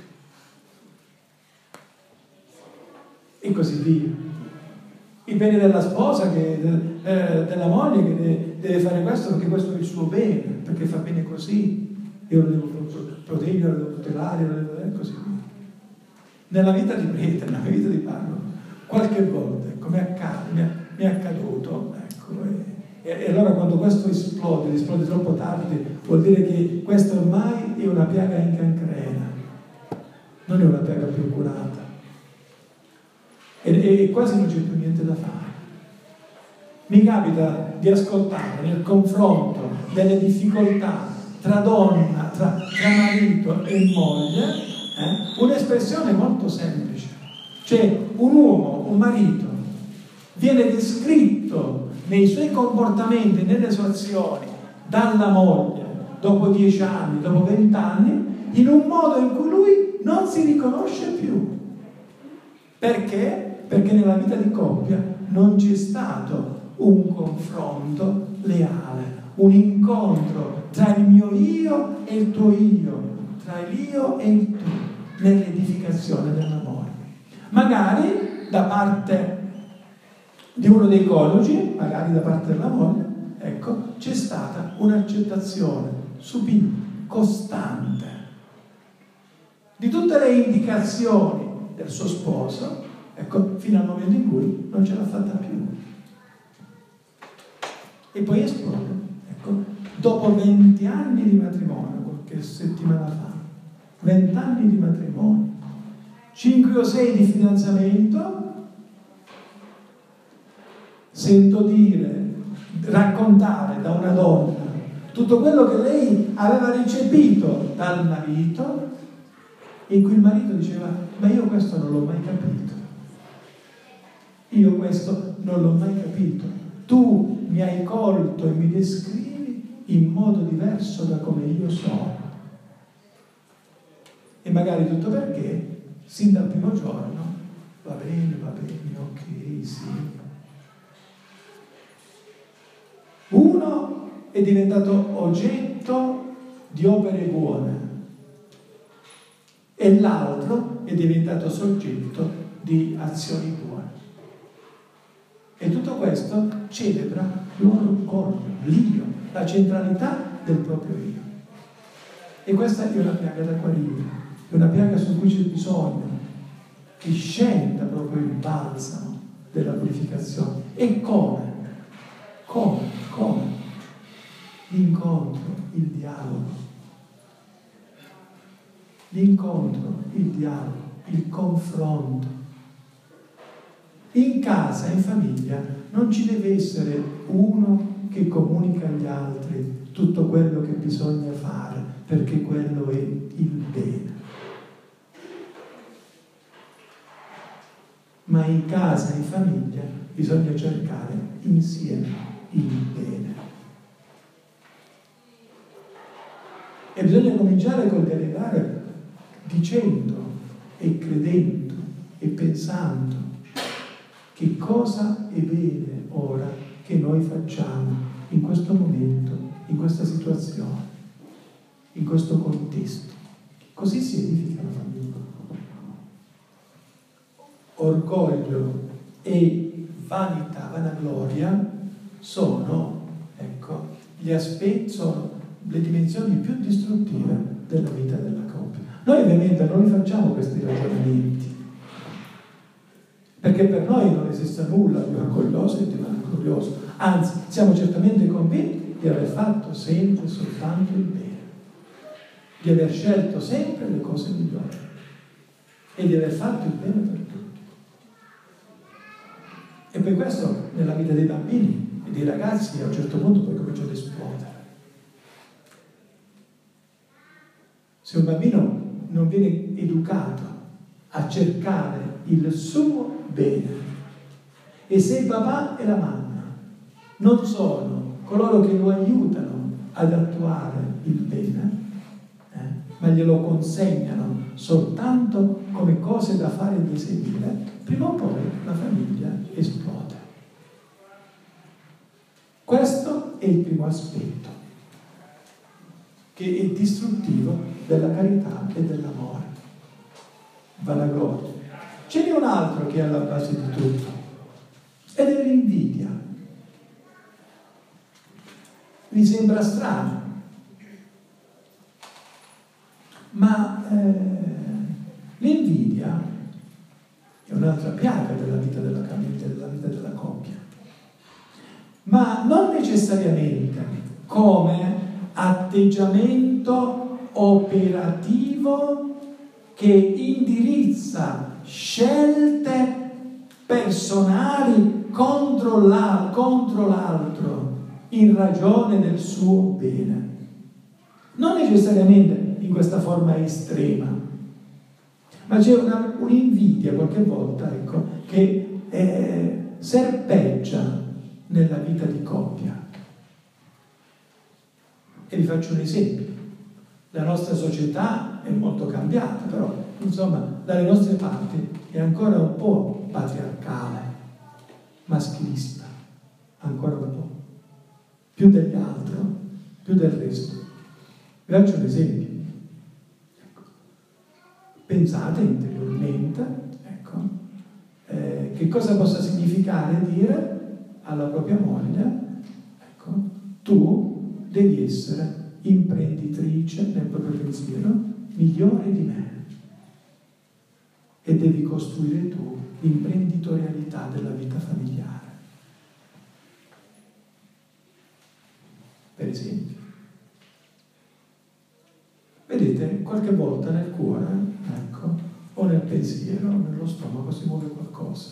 E così via. Il bene della sposa, che, eh, della moglie che deve, deve fare questo perché questo è il suo bene, perché fa bene così, io lo devo proteggere, lo devo tutelare, lo devo, eh, così via. Nella vita di prete, nella vita di parroco, qualche volta, ecco, mi, accade, mi, è, mi è accaduto, ecco, e, e allora quando questo esplode, esplode troppo tardi, vuol dire che questa ormai è una piaga in cancrena, non è una piaga più curata. E, e quasi non c'è più niente da fare. Mi capita di ascoltare nel confronto delle difficoltà tra donna, tra, tra marito e moglie, eh, un'espressione molto semplice. Cioè un uomo, un marito, viene descritto nei suoi comportamenti, nelle sue azioni, dalla moglie, dopo dieci anni, dopo vent'anni, in un modo in cui lui non si riconosce più. Perché? Perché nella vita di coppia non c'è stato un confronto leale, un incontro tra il mio io e il tuo io, tra l'io e il tu, nell'edificazione dell'amore. Magari da parte di uno dei coniugi, magari da parte della moglie, ecco, c'è stata un'accettazione subita, costante, di tutte le indicazioni del suo sposo, ecco, fino al momento in cui non ce l'ha fatta più. E poi esplode, ecco, dopo venti anni di matrimonio, qualche settimana fa, venti anni di matrimonio, cinque o sei di fidanzamento, sento dire, raccontare da una donna tutto quello che lei aveva ricevuto dal marito, in cui il marito diceva: ma io questo non l'ho mai capito, io questo non l'ho mai capito, tu mi hai colto e mi descrivi in modo diverso da come io sono. E magari tutto perché sin dal primo giorno va bene, va bene, ok, sì. Uno è diventato oggetto di opere buone e l'altro è diventato soggetto di azioni buone. E tutto questo celebra l'orgoglio, l'io, la centralità del proprio io. E questa è una piaga da guarire, è una piaga su cui c'è bisogno che scenda proprio il balsamo della purificazione. E come? Come? Come? L'incontro, il dialogo. L'incontro, il dialogo, il confronto. In casa, in famiglia, non ci deve essere uno che comunica agli altri tutto quello che bisogna fare, perché quello è il bene. Ma in casa, in famiglia, bisogna cercare insieme il bene. E bisogna cominciare col dialogare dicendo e credendo e pensando che cosa è bene ora che noi facciamo in questo momento, in questa situazione, in questo contesto. Così si edifica la famiglia. Orgoglio e vanità, vanagloria sono, ecco, gli aspetti, sono le dimensioni più distruttive della vita della coppia. Noi ovviamente non li facciamo questi ragionamenti, perché per noi non esiste nulla di orgoglioso e di vanaglorioso, anzi siamo certamente convinti di aver fatto sempre soltanto il bene, di aver scelto sempre le cose migliori e di aver fatto il bene per tutti. E poi questo nella vita dei bambini e dei ragazzi a un certo punto poi comincia ad esplodere. Se un bambino non viene educato a cercare il suo bene e se il papà e la mamma non sono coloro che lo aiutano ad attuare il bene, eh, ma glielo consegnano soltanto come cose da fare e da eseguire, prima o poi la famiglia esplode. Questo è il primo aspetto che è distruttivo della carità e dell'amore. Vanagloria. Ce n'è un altro che è alla base di tutto ed è l'invidia. Vi sembra strano, ma eh, l'invidia è un'altra piaga della vita della famiglia, della vita della coppia, ma non necessariamente come atteggiamento operativo che indirizza scelte personali contro, la, contro l'altro in ragione del suo bene. Non necessariamente in questa forma estrema, ma c'è una, un'invidia qualche volta, ecco, che eh, serpeggia nella vita di coppia. E vi faccio un esempio. La nostra società è molto cambiata, però insomma dalle nostre parti è ancora un po' patriarcale, maschilista, ancora un po', più degli altri, più del resto. Vi faccio un esempio. Ecco. Pensate interiormente, ecco, eh, cosa possa significare dire alla propria moglie, ecco, tu devi essere imprenditrice nel proprio pensiero, migliore di me, e devi costruire tu l'imprenditorialità della vita familiare. Per esempio, vedete, qualche volta nel cuore, ecco, o nel pensiero, o nello stomaco si muove qualcosa.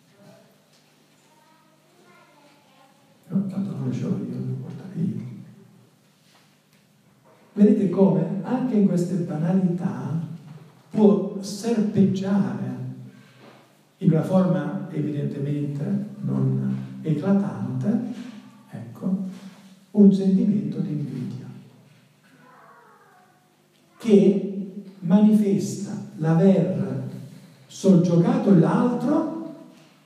No, tanto non ce l'ho io, devo portare io. Vedete come anche in queste banalità può serpeggiare, in una forma evidentemente non eclatante, ecco, un sentimento di invidia che manifesta l'aver soggiogato l'altro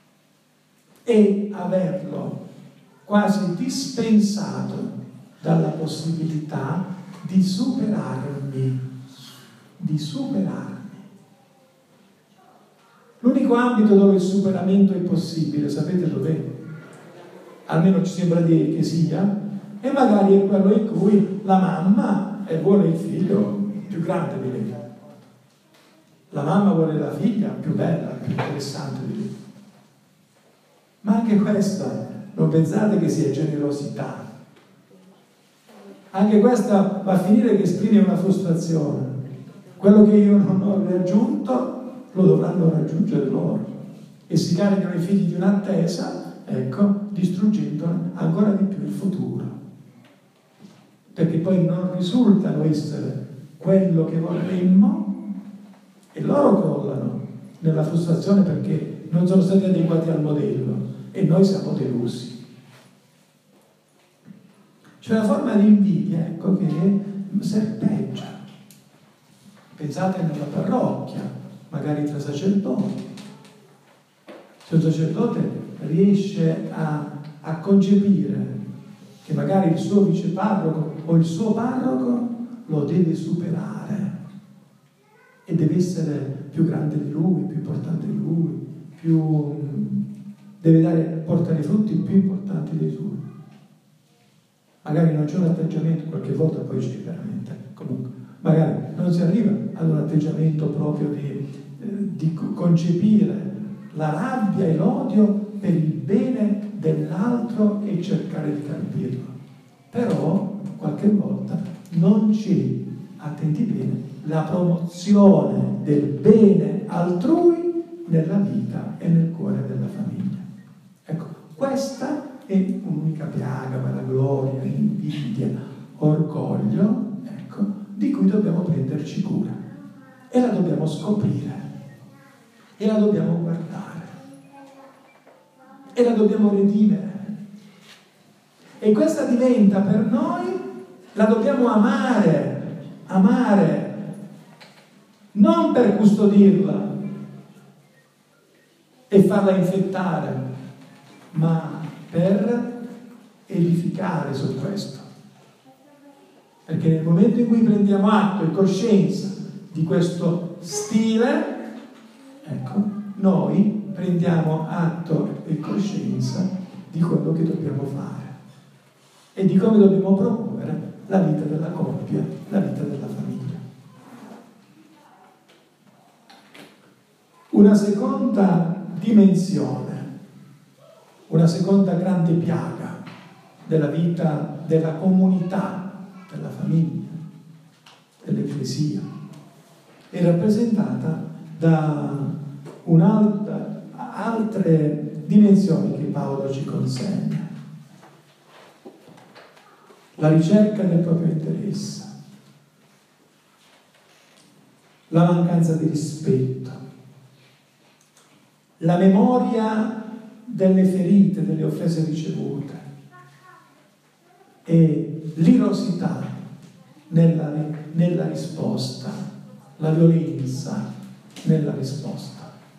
e averlo quasi dispensato dalla possibilità di superarmi, di superarmi. L'unico ambito dove il superamento è possibile, sapete dov'è? Almeno ci sembra dire che sia, e magari è quello in cui la mamma vuole il figlio più grande di lei. La mamma vuole la figlia più bella, più interessante di lei. Ma anche questa, non pensate che sia generosità. Anche questa va a finire che esprime una frustrazione. Quello che io non ho raggiunto lo dovranno raggiungere loro. E si caricano i figli di un'attesa, ecco, distruggendo ancora di più il futuro. Perché poi non risultano essere quello che vorremmo e loro crollano nella frustrazione perché non sono stati adeguati al modello e noi siamo delusi. C'è una forma di invidia, ecco, che serpeggia. Pensate nella parrocchia, magari tra sacerdoti. Se un sacerdote riesce a, a concepire che magari il suo viceparroco o il suo parroco lo deve superare e deve essere più grande di lui, più importante di lui, più, deve dare, portare frutti più importanti dei suoi. Magari non c'è un atteggiamento, qualche volta poi c'è veramente, comunque, magari non si arriva ad un atteggiamento proprio di, eh, di concepire la rabbia e l'odio per il bene dell'altro e cercare di capirlo. Però qualche volta non c'è, attenti bene, la promozione del bene altrui nella vita e nel cuore della famiglia. Ecco, questa è un'unica piaga, vanagloria, invidia, orgoglio, ecco, di cui dobbiamo prenderci cura e la dobbiamo scoprire e la dobbiamo guardare e la dobbiamo redimere. E questa diventa per noi, la dobbiamo amare, amare, non per custodirla e farla infettare, ma per edificare su questo. Perché nel momento in cui prendiamo atto e coscienza di questo stile, ecco, noi prendiamo atto e coscienza di quello che dobbiamo fare e di come dobbiamo promuovere la vita della coppia, la vita della famiglia. Una seconda dimensione, una seconda grande piaga della vita della comunità, della famiglia, dell'ecclesia, è rappresentata da un'altra, altre dimensioni che Paolo ci consegna. La ricerca del proprio interesse, la mancanza di rispetto, la memoria delle ferite, delle offese ricevute e l'irosità nella, nella risposta, la violenza nella risposta.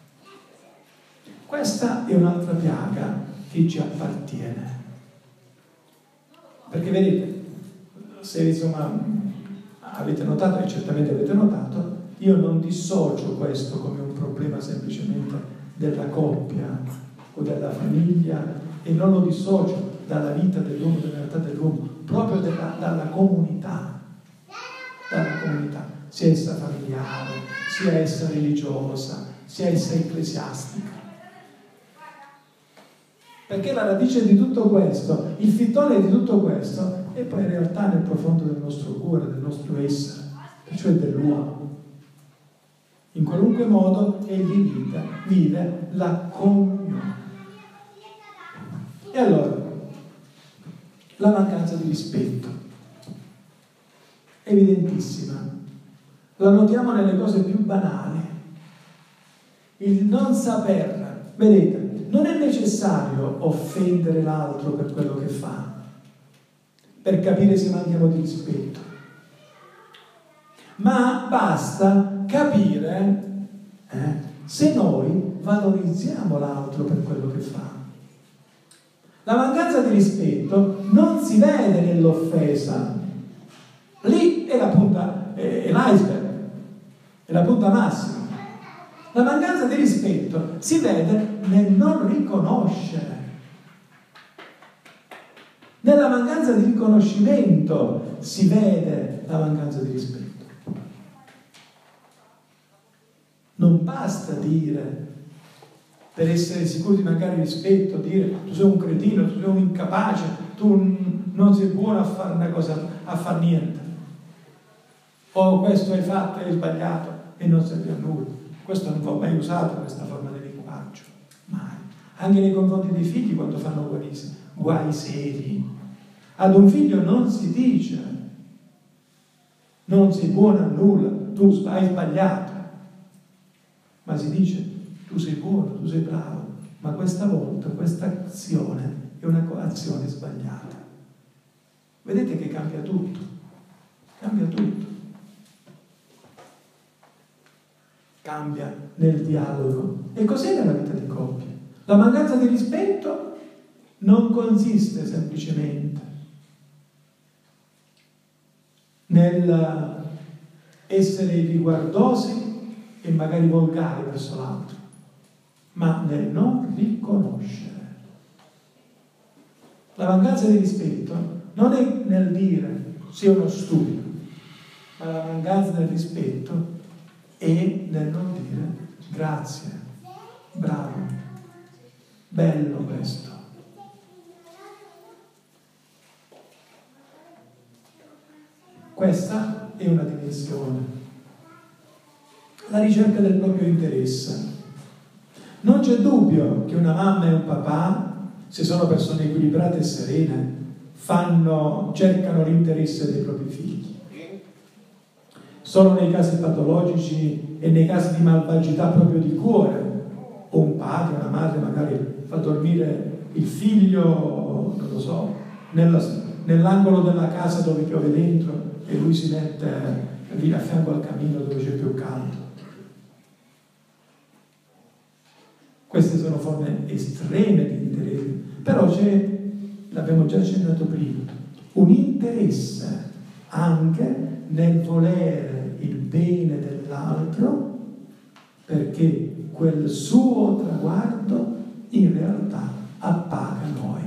Questa è un'altra piaga che ci appartiene. Perché vedete, se insomma avete notato, e certamente avete notato, io non dissocio questo come un problema semplicemente della coppia o della famiglia, e non lo dissocio dalla vita dell'uomo, dalla realtà dell'uomo, proprio della, dalla comunità, dalla comunità, sia essa familiare, sia essa religiosa, sia essa ecclesiastica. Perché la radice di tutto questo, il fittone di tutto questo, è poi in realtà nel profondo del nostro cuore, del nostro essere, cioè dell'uomo. In qualunque modo egli vive, vive la comunione. E allora, la mancanza di rispetto, evidentissima, la notiamo nelle cose più banali. Il non saper, vedete, non è necessario offendere l'altro per quello che fa, per capire se manchiamo di rispetto, ma basta capire eh, se noi valorizziamo l'altro per quello che fa. La mancanza di rispetto non si vede nell'offesa, lì è la punta, è l'iceberg, è la punta massima. La mancanza di rispetto si vede nel non riconoscere. Nella mancanza di riconoscimento si vede la mancanza di rispetto. Non basta dire, per essere sicuri di mancare rispetto, dire tu sei un cretino, tu sei un incapace, tu non sei buono a fare una cosa, a far niente. O questo hai fatto e hai sbagliato e non serve a nulla. Questo non va mai usato, questa forma di linguaggio, mai. Anche nei confronti dei figli, quando fanno guai, guai seri. Ad un figlio non si dice non sei buono a nulla, tu hai sbagliato, ma si dice tu sei buono, tu sei bravo, ma questa volta questa azione è un'azione sbagliata. Vedete che cambia tutto, cambia tutto. Cambia nel dialogo. E cos'è nella vita di coppia? La mancanza di rispetto non consiste semplicemente nel essere riguardosi e magari volgari verso l'altro, ma nel non riconoscere. La mancanza di rispetto non è nel dire sei uno stupido, ma la mancanza del rispetto e nel non dire grazie, bravo, bello questo. Questa è una dimensione. La ricerca del proprio interesse. Non c'è dubbio che una mamma e un papà, se sono persone equilibrate e serene, fanno, cercano l'interesse dei propri figli. Solo nei casi patologici e nei casi di malvagità proprio di cuore, o un padre, una madre magari fa dormire il figlio, non lo so, nella, nell'angolo della casa dove piove dentro e lui si mette lì a fianco al camino dove c'è più caldo. Queste sono forme estreme di interesse, però c'è, l'abbiamo già accennato prima, un interesse anche nel volere il bene dell'altro, perché quel suo traguardo in realtà appaga noi.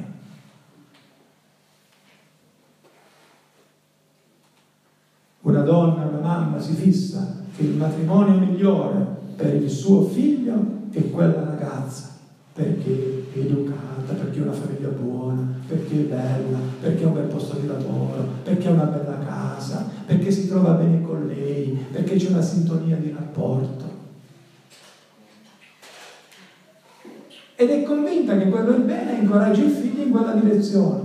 Una donna, una mamma si fissa che il matrimonio migliore per il suo figlio è quella ragazza, perché è educata, perché è una famiglia buona, perché è bella, perché ha un bel posto di lavoro, perché ha una bella casa, perché si trova bene con lei, perché c'è una sintonia di rapporto. Ed è convinta che quello è il bene e incoraggia il figlio in quella direzione.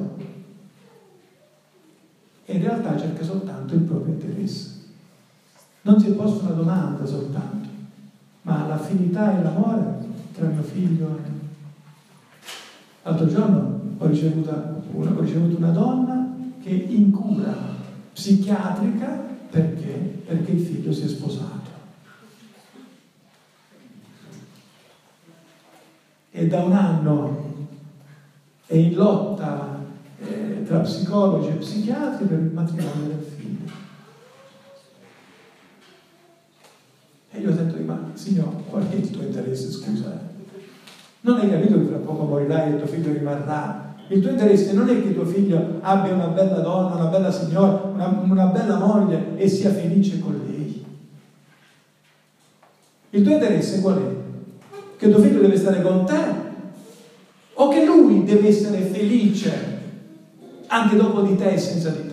E in realtà cerca soltanto il proprio interesse. Non si è posto una domanda soltanto, ma l'affinità e l'amore tra mio figlio e... L'altro giorno ho ricevuto una, ho ricevuto una donna che è in cura psichiatrica perché? Perché il figlio si è sposato. E da un anno è in lotta eh, tra psicologi e psichiatri per il matrimonio del figlio. E io ho detto, ma signor, qual è il tuo interesse, scusa? Non hai capito che fra poco morirai e tuo figlio rimarrà. Il tuo interesse non è che tuo figlio abbia una bella donna, una bella signora, una, una bella moglie e sia felice con lei. Il tuo interesse qual è? Che tuo figlio deve stare con te o che lui deve essere felice anche dopo di te e senza di te?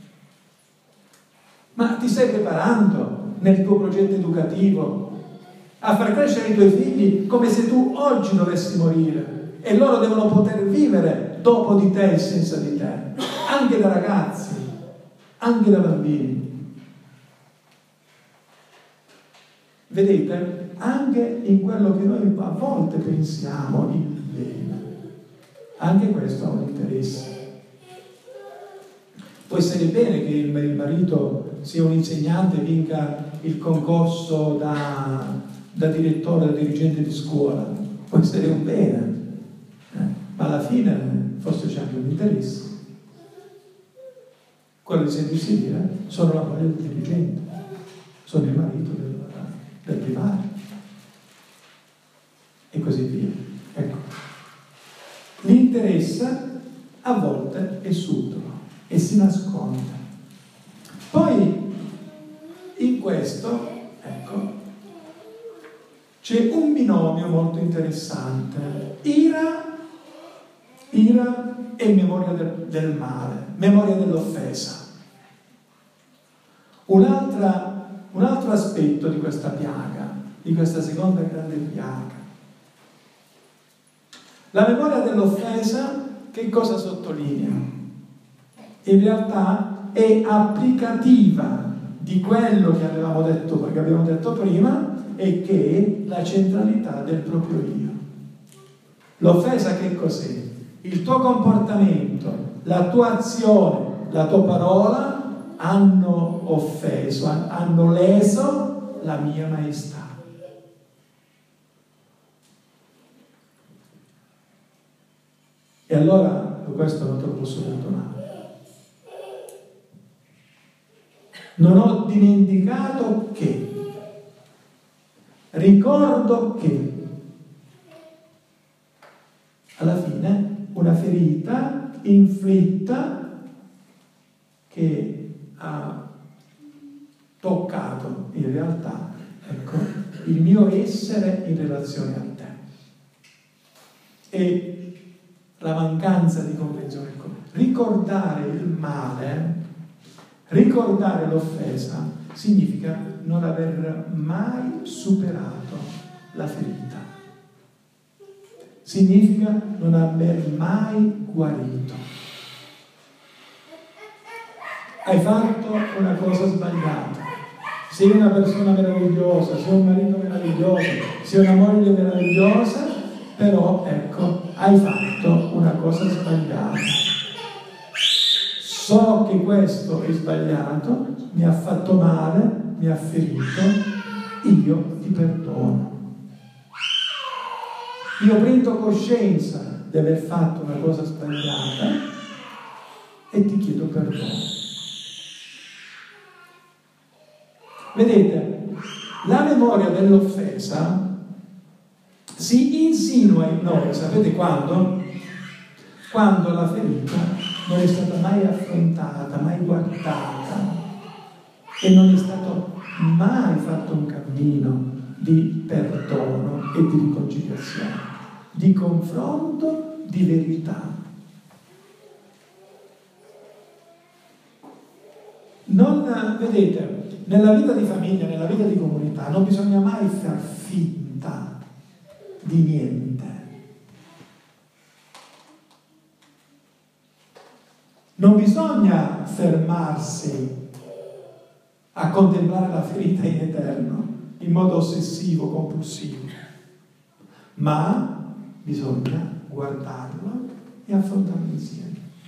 Ma ti stai preparando nel tuo progetto educativo a far crescere i tuoi figli come se tu oggi dovessi morire e loro devono poter vivere dopo di te e senza di te, anche da ragazzi, anche da bambini. Vedete, anche in quello che noi a volte pensiamo il bene, anche questo ha un interesse. Può essere bene che il marito sia un insegnante, vinca il concorso da, da direttore, da dirigente di scuola, può essere un bene, eh? Ma alla fine forse c'è anche un interesse. Quello di sentirsi dire sono la moglie del dirigente, sono il marito del, del privario e così via. Ecco, l'interesse a volte è subdolo e si nasconde. Poi in questo, ecco, c'è un binomio molto interessante: ira, ira e memoria del, del male, memoria dell'offesa. Un'altra, un altro aspetto di questa piaga, di questa seconda grande piaga. La memoria dell'offesa che cosa sottolinea? In realtà è applicativa di quello che avevamo detto, che abbiamo detto prima, e che è la centralità del proprio io. L'offesa che cos'è? Il tuo comportamento, la tua azione, la tua parola hanno offeso, hanno leso la mia maestà. E allora questo non te lo posso perdonare. Non ho dimenticato che, ricordo che, alla fine una ferita inflitta che ha toccato in realtà, ecco, il mio essere in relazione a te. E la mancanza di comprensione, ecco, ricordare il male, ricordare l'offesa significa non aver mai superato la ferita, significa non aver mai guarito. Hai fatto una cosa sbagliata, sei una persona meravigliosa, sei un marito meraviglioso, sei una moglie meravigliosa, però ecco, hai fatto una cosa sbagliata. So che questo è sbagliato, mi ha fatto male, mi ha ferito, io ti perdono. Io prendo coscienza di aver fatto una cosa sbagliata e ti chiedo perdono. Vedete, la memoria dell'offesa si insinua in noi, sapete quando? Quando la ferita non è stata mai affrontata, mai guardata e non è stato mai fatto un cammino di perdono e di riconciliazione, di confronto, di verità. Non, vedete, nella vita di famiglia, nella vita di comunità non bisogna mai far finta di niente. Non bisogna fermarsi a contemplare la ferita in eterno, in modo ossessivo, compulsivo, ma bisogna guardarlo e affrontarlo insieme.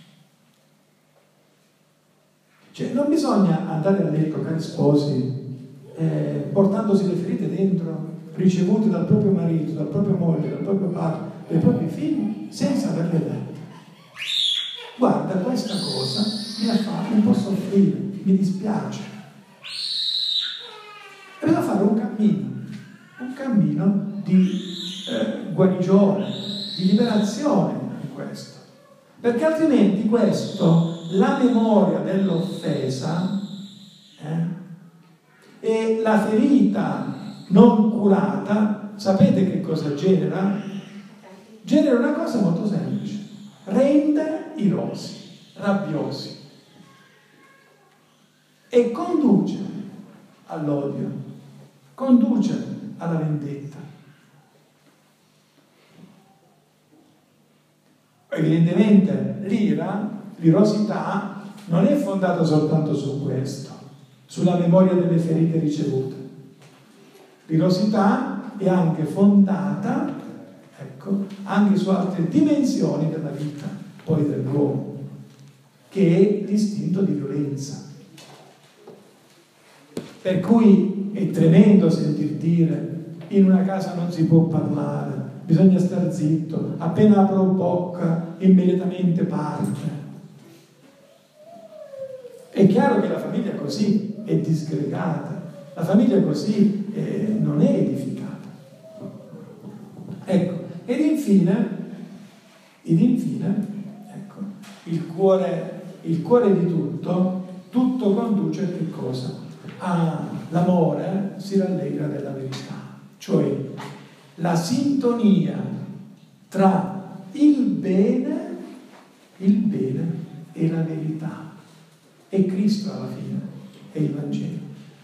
Cioè, non bisogna andare a letto, cari sposi, eh, portandosi le ferite dentro, ricevute dal proprio marito, dal proprio moglie, dal proprio padre, dai propri figli, senza averle dette. Guarda, questa cosa mi ha fatto un po' soffrire, mi dispiace. E bisogna fare un cammino, un cammino di eh, guarigione, di liberazione in questo. Perché altrimenti questo, la memoria dell'offesa eh, e la ferita non curata, sapete che cosa genera? Genera una cosa molto semplice: rende irosi, rabbiosi e conduce all'odio, conduce alla vendetta. Evidentemente l'ira, l'irosità non è fondata soltanto su questo, sulla memoria delle ferite ricevute. L'irosità è anche fondata, ecco, anche su altre dimensioni della vita, poi dell'uomo, che è l'istinto di violenza. Per cui è tremendo sentir dire: in una casa non si può parlare, bisogna star zitto, appena apro bocca immediatamente parte. È chiaro che la famiglia così è disgregata, la famiglia così eh, non è edificata. Ecco, ed infine, ed infine, ecco, il cuore, il cuore di tutto, tutto conduce a che cosa? Ah, l'amore si rallegra della verità, cioè la sintonia tra il bene, il bene e la verità, e Cristo alla fine, e il Vangelo.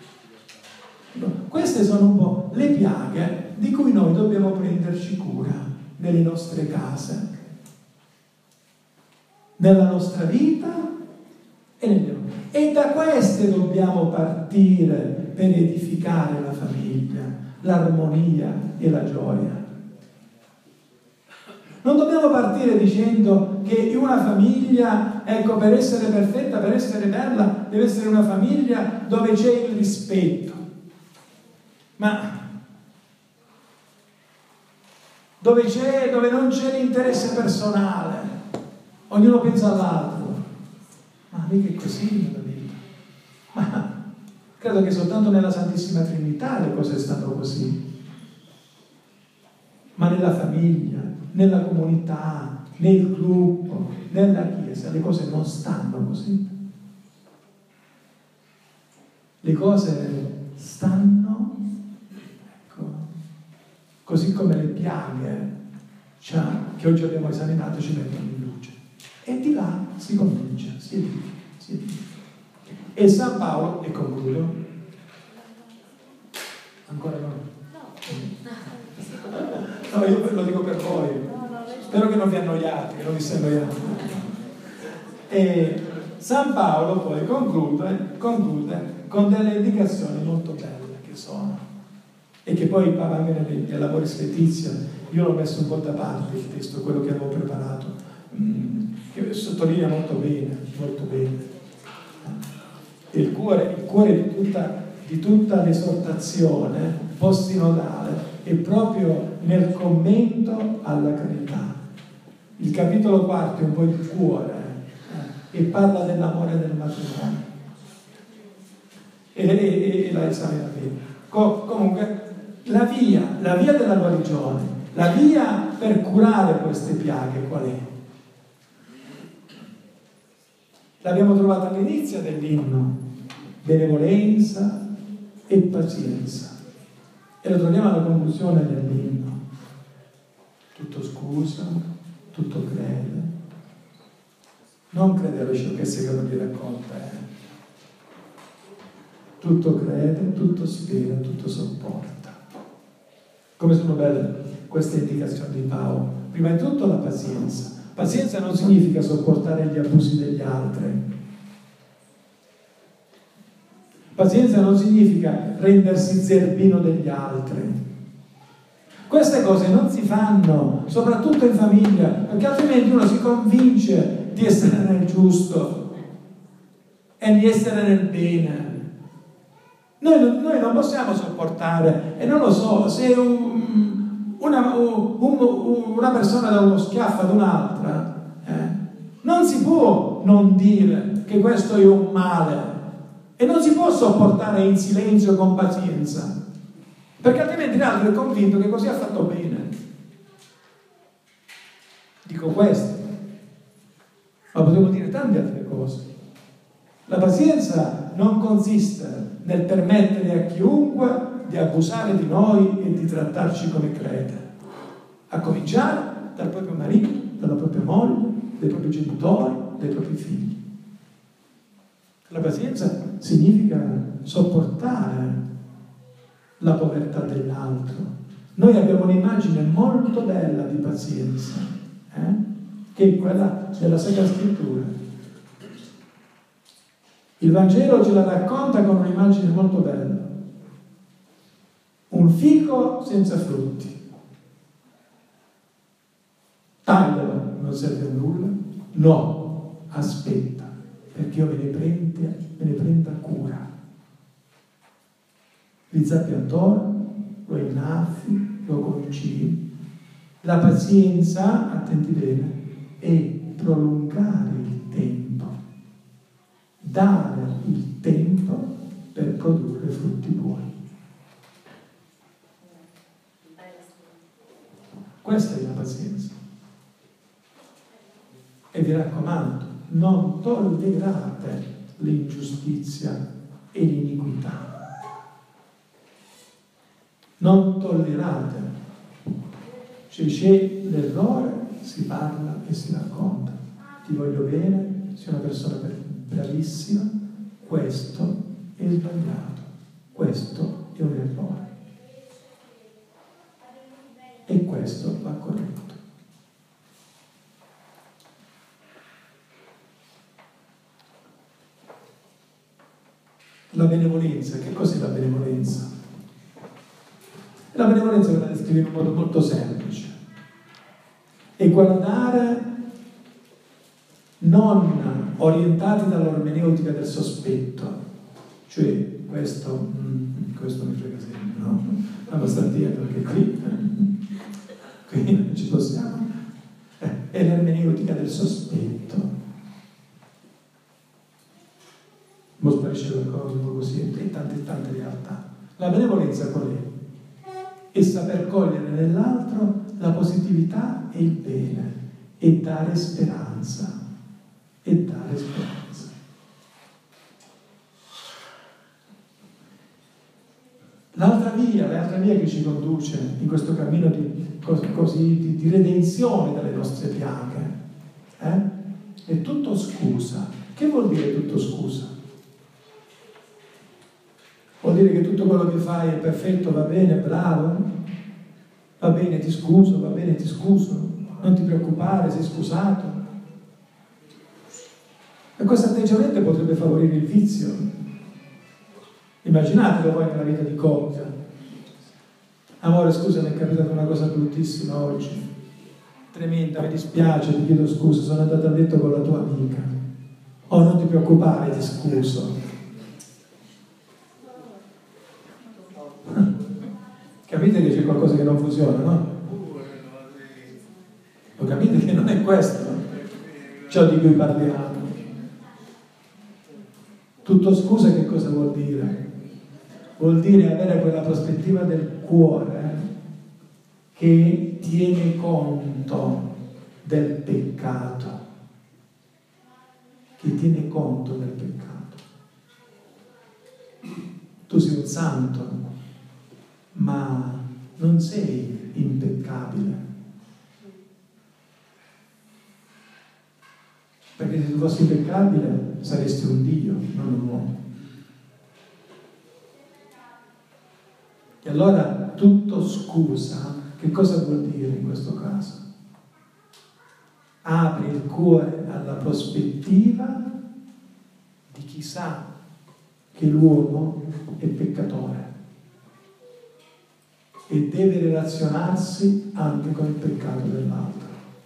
Queste sono un po' le piaghe di cui noi dobbiamo prenderci cura nelle nostre case, nella nostra vita e nelle nostre. E da queste dobbiamo partire per edificare la famiglia, l'armonia e la gioia. Non dobbiamo partire dicendo che in una famiglia, ecco, per essere perfetta, per essere bella, deve essere una famiglia dove c'è il rispetto. Ma dove c'è, dove non c'è l'interesse personale, ognuno pensa all'altro. Ma mica è così nella vita. Ma credo che soltanto nella Santissima Trinità le cose stanno così. Ma nella famiglia, nella comunità, nel gruppo, nella Chiesa, le cose non stanno così. Le cose stanno, ecco, così come le piaghe, cioè, che oggi abbiamo esaminato, ci mettono in luce. E di là si comincia, si edifica, si edifica. E San Paolo, e concludo, ancora no? No, io lo dico per voi, spero che non vi annoiate, che non vi sia annoiate. E San Paolo poi conclude, conclude con delle indicazioni molto belle che sono, e che poi Papa anche nei, nei lavori Letizia, io l'ho messo un po' da parte il testo, quello che avevo preparato, che sottolinea molto bene, molto bene. E il cuore, il cuore di tutta, di tutta l'esortazione post-sinodale è proprio nel commento alla carità. Il capitolo quarto è un po' il cuore eh, e parla dell'amore del matrimonio e, e, e la esamina bene. Co- comunque la via, la via della guarigione, la via per curare queste piaghe qual è? L'abbiamo trovata all'inizio dell'inno: benevolenza e pazienza. E lo troviamo alla conclusione dell'inno: tutto scusa, tutto crede, non crede alle sciocchezze che non gli racconta, eh. Tutto crede, tutto spera, tutto sopporta. Come sono belle queste indicazioni di Paolo. Prima di tutto la pazienza. Pazienza non significa sopportare gli abusi degli altri. Pazienza non significa rendersi zerbino degli altri. Queste cose non si fanno, soprattutto in famiglia, perché altrimenti uno si convince di essere nel giusto e di essere nel bene. Noi, noi non possiamo sopportare, e non lo so, se un, una, un, una persona dà uno schiaffo ad un'altra, eh, non si può non dire che questo è un male. E non si può sopportare in silenzio con pazienza, perché altrimenti l'altro è convinto che così ha fatto bene. Dico questo, ma potremmo dire tante altre cose. La pazienza non consiste nel permettere a chiunque di abusare di noi e di trattarci come crede, a cominciare dal proprio marito, dalla propria moglie, dai propri genitori, dai propri figli. La pazienza significa sopportare la povertà dell'altro. Noi abbiamo un'immagine molto bella di pazienza, eh? che è quella della Sacra Scrittura. Il Vangelo ce la racconta con un'immagine molto bella. Un fico senza frutti. Taglialo, non serve a nulla. No, aspetta, perché io me ne prenda, me ne prenda cura. Li zappi attorno, lo innaffi, lo concimi. La pazienza, attenti bene, è prolungare il tempo, dare il tempo per produrre frutti buoni. Questa è la pazienza. E vi raccomando, non tollerate l'ingiustizia e l'iniquità. Non tollerate. Se c'è l'errore, si parla e si racconta. Ti voglio bene, sei una persona bravissima, questo è sbagliato, questo è un errore. E questo va corretto. La benevolenza, che cos'è la benevolenza? La benevolenza ve la descrivo in un modo molto semplice. È guardare non orientati dall'ormeneutica del sospetto, cioè questo, mm, questo mi frega sempre, no? Andiamo stare dietro perché qui, eh, qui non ci possiamo. Eh, è l'ermeneutica del sospetto. Mo sparisce qualcosa, un po' così, e tante tante realtà. La benevolenza qual è? È saper cogliere nell'altro la positività e il bene e dare speranza. E dare speranza. L'altra via, l'altra via che ci conduce in questo cammino di, così, di, di redenzione dalle nostre piaghe, eh? È tutto scusa. Che vuol dire tutto scusa? Vuol dire che tutto quello che fai è perfetto, va bene, bravo, va bene, ti scuso, va bene, ti scuso, non ti preoccupare, sei scusato. E questo atteggiamento potrebbe favorire il vizio. Immaginatelo voi nella vita di coppia. Amore, scusa, mi è capitata una cosa bruttissima oggi. Tremenda, mi dispiace, ti chiedo scusa, sono andato a letto con la tua amica. Oh, non ti preoccupare, ti scuso. Capite che c'è qualcosa che non funziona, no? Lo capite che non è questo ciò di cui parliamo. Tutto scusa che cosa vuol dire? Vuol dire avere quella prospettiva del cuore che tiene conto del peccato, che tiene conto del peccato. Tu sei un santo, ma non sei impeccabile. Perché se tu fossi impeccabile saresti un Dio, non un uomo. E allora tutto scusa, che cosa vuol dire in questo caso? Apri il cuore alla prospettiva di chi sa che l'uomo è peccatore e deve relazionarsi anche con il peccato dell'altro.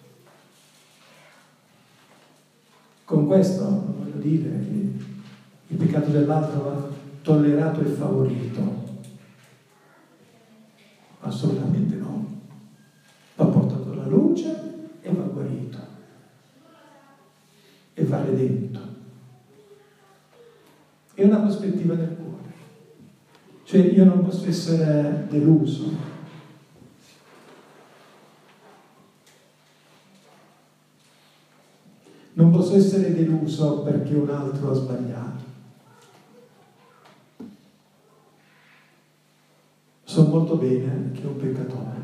Con questo voglio dire che il peccato dell'altro va tollerato e favorito. Assolutamente no. Va portato alla luce e va guarito. E va redento. È una prospettiva del cuore. Cioè io non posso essere deluso. Non posso essere deluso perché un altro ha sbagliato. So molto bene che è un peccatore.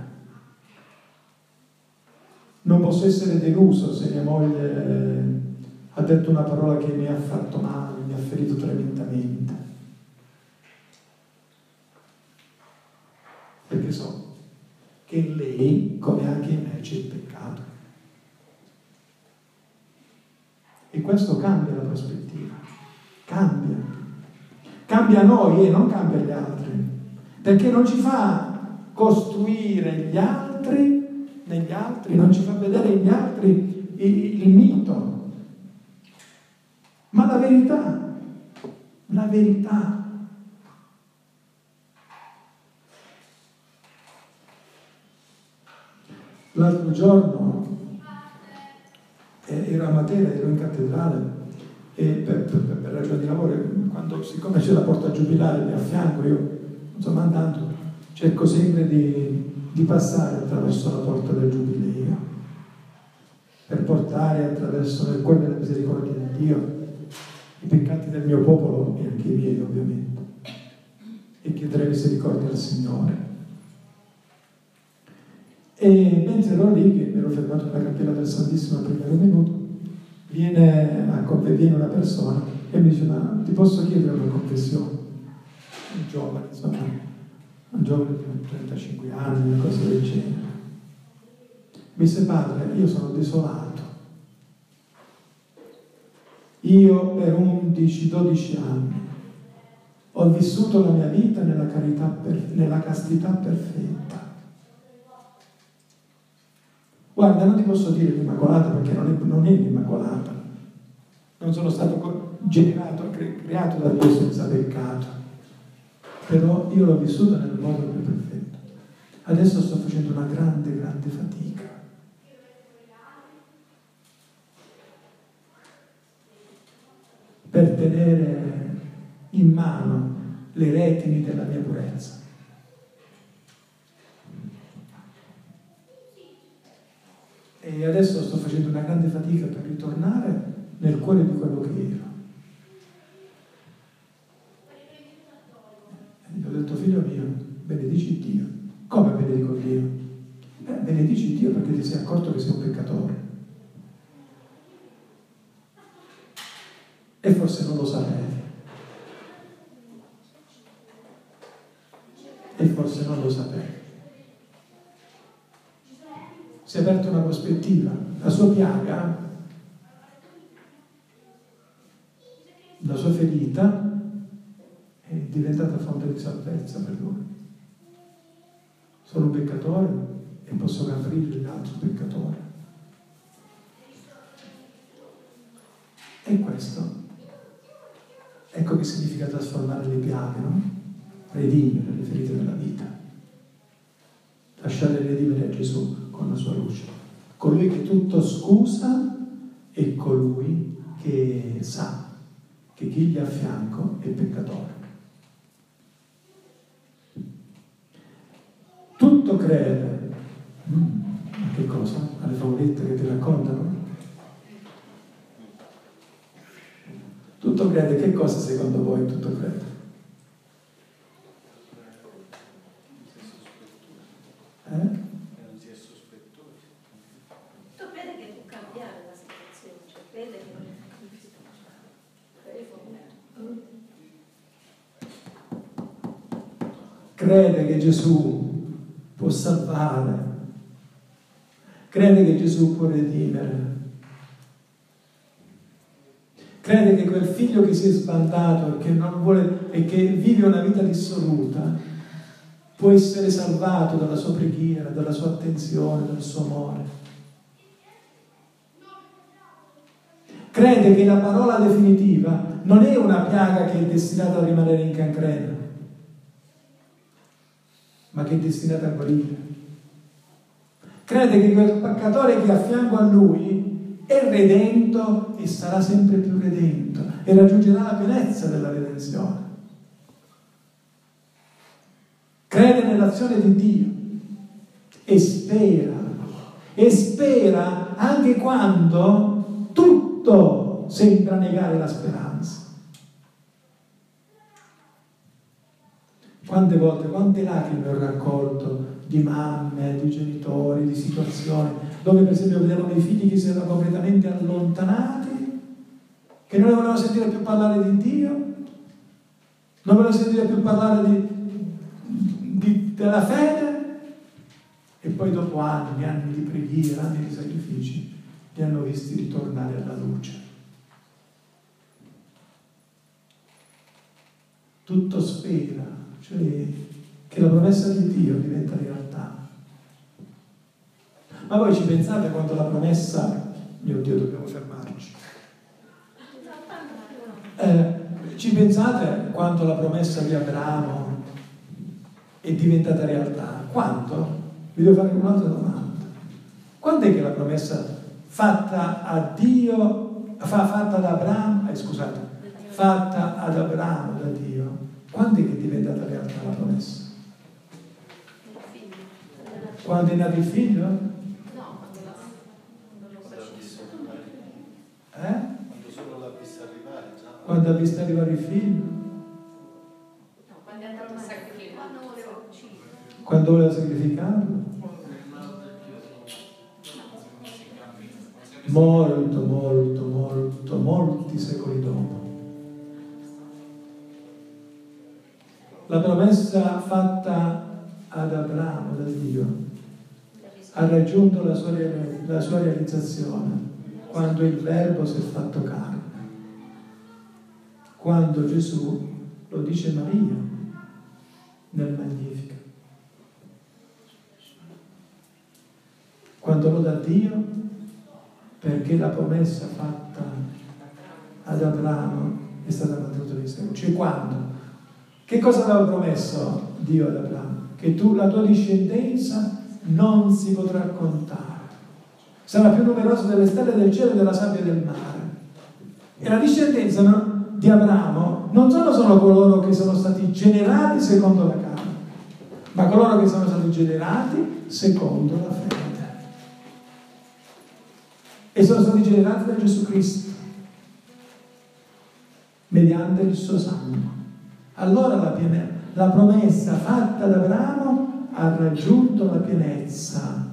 Non posso essere deluso se mia moglie ha detto una parola che mi ha fatto male, mi ha ferito tremendamente. Perché so che in lei, come anche in me, c'è il peccato. E questo cambia la prospettiva. Cambia. Cambia noi e non cambia gli altri. Perché non ci fa costruire gli altri negli altri, non ci fa vedere negli altri il, il mito, ma la verità, la verità. L'altro giorno eh, ero a Matera, ero in cattedrale e per, per, per ragioni di lavoro, quando, siccome c'è la porta giubilare lì a fianco, io insomma andando cerco sempre di di passare attraverso la porta del giubileo per portare attraverso nel cuore della misericordia di Dio i peccati del mio popolo e anche i miei, ovviamente, e chiedere misericordia al Signore. E mentre ero lì, che mi ero fermato nella cappella del Santissimo al primo minuto, viene, a, viene una persona e mi dice: ma ti posso chiedere una confessione? Un giovane, insomma, un giovane di trentacinque anni, una cosa del genere. Mi disse: padre, io sono desolato. Io per undici dodici anni ho vissuto la mia vita nella carità, per, nella castità perfetta. Guarda, non ti posso dire l'Immacolata perché non è, non è l'Immacolata. Non sono stato generato, creato da Dio senza peccato. Però io l'ho vissuta nel modo più perfetto. Adesso sto facendo una grande, grande fatica. Per tenere in mano le retini della mia purezza. E adesso sto facendo una grande fatica per ritornare nel cuore di quello che ero. Gli ho detto: figlio mio, benedici Dio. Come benedico Dio? Beh, benedici Dio perché ti sei accorto che sei un peccatore. E forse non lo sapevi. E forse non lo sapevi. Si è aperta una prospettiva. La sua piaga, la sua ferita, è diventata fonte di salvezza per lui. Sono un peccatore e posso aprire l'altro peccatore. E questo, ecco che significa trasformare le piaghe, no? Redimere le ferite della vita. Lasciare redimere a Gesù con la sua luce. Colui che tutto scusa è colui che sa che chi gli ha a fianco è peccatore. Tutto crede. Mm, che cosa? Alle favolette che ti raccontano? Tutto crede, che cosa secondo voi tutto crede? Eh? Non si è sospettosi. Tutto crede che può cambiare la situazione, cioè crede che crede che Gesù può salvare, crede che Gesù può redimere, crede che quel figlio che si è sbandato e che non vuole e che vive una vita dissoluta può essere salvato dalla sua preghiera, dalla sua attenzione, dal suo amore. Crede che la parola definitiva non è una piaga che è destinata a rimanere in cancrena, ma che è destinata a guarire. Crede che quel peccatore che è a fianco a lui è redento e sarà sempre più redento e raggiungerà la pienezza della redenzione. Crede nell'azione di Dio e spera, e spera anche quando tutti tutto sembra negare la speranza. Quante volte, quante lacrime ho raccolto di mamme, di genitori, di situazioni dove per esempio vedevano i figli che si erano completamente allontanati, che non volevano sentire più parlare di Dio, non volevano sentire più parlare di, di, della fede, e poi dopo anni, anni di preghiera, anni di sacrifici, li hanno visti ritornare alla luce. Tutto spera, cioè che la promessa di Dio diventa realtà. Ma voi ci pensate quando la promessa, mio Dio, dobbiamo fermarci. Eh, ci pensate quando la promessa di Abramo è diventata realtà? Quando? Vi devo fare un'altra domanda. Quando è che la promessa fatta a Dio, fa, fatta ad Abramo, eh, scusate, fatta ad Abramo da Dio, quando è che è diventata realtà la promessa? Quando è nato il figlio? No, quando l'ha visto. Eh? Quando solo l'ha vista arrivare già. Quando ha visto arrivare il figlio? No, quando è andato a sacrificare. Quando voleva uccidere. Quando voleva sacrificarlo? Molto, molto, molto, molti secoli dopo. La promessa fatta ad Abramo da Dio ha raggiunto la sua, la sua realizzazione quando il Verbo si è fatto carne, quando Gesù, lo dice Maria nel Magnificat, quando loda Dio perché la promessa fatta ad Abramo è stata mantenuta nei secoli. Cioè quando? Che cosa aveva promesso Dio ad Abramo? Che tu, la tua discendenza non si potrà contare, sarà più numerosa delle stelle del cielo e della sabbia del mare. E la discendenza no, di Abramo non sono solo coloro che sono stati generati secondo la carne, ma coloro che sono stati generati secondo la fede. E sono stati generati da Gesù Cristo mediante il suo sangue. Allora la, piene, la promessa fatta ad Abramo ha raggiunto la pienezza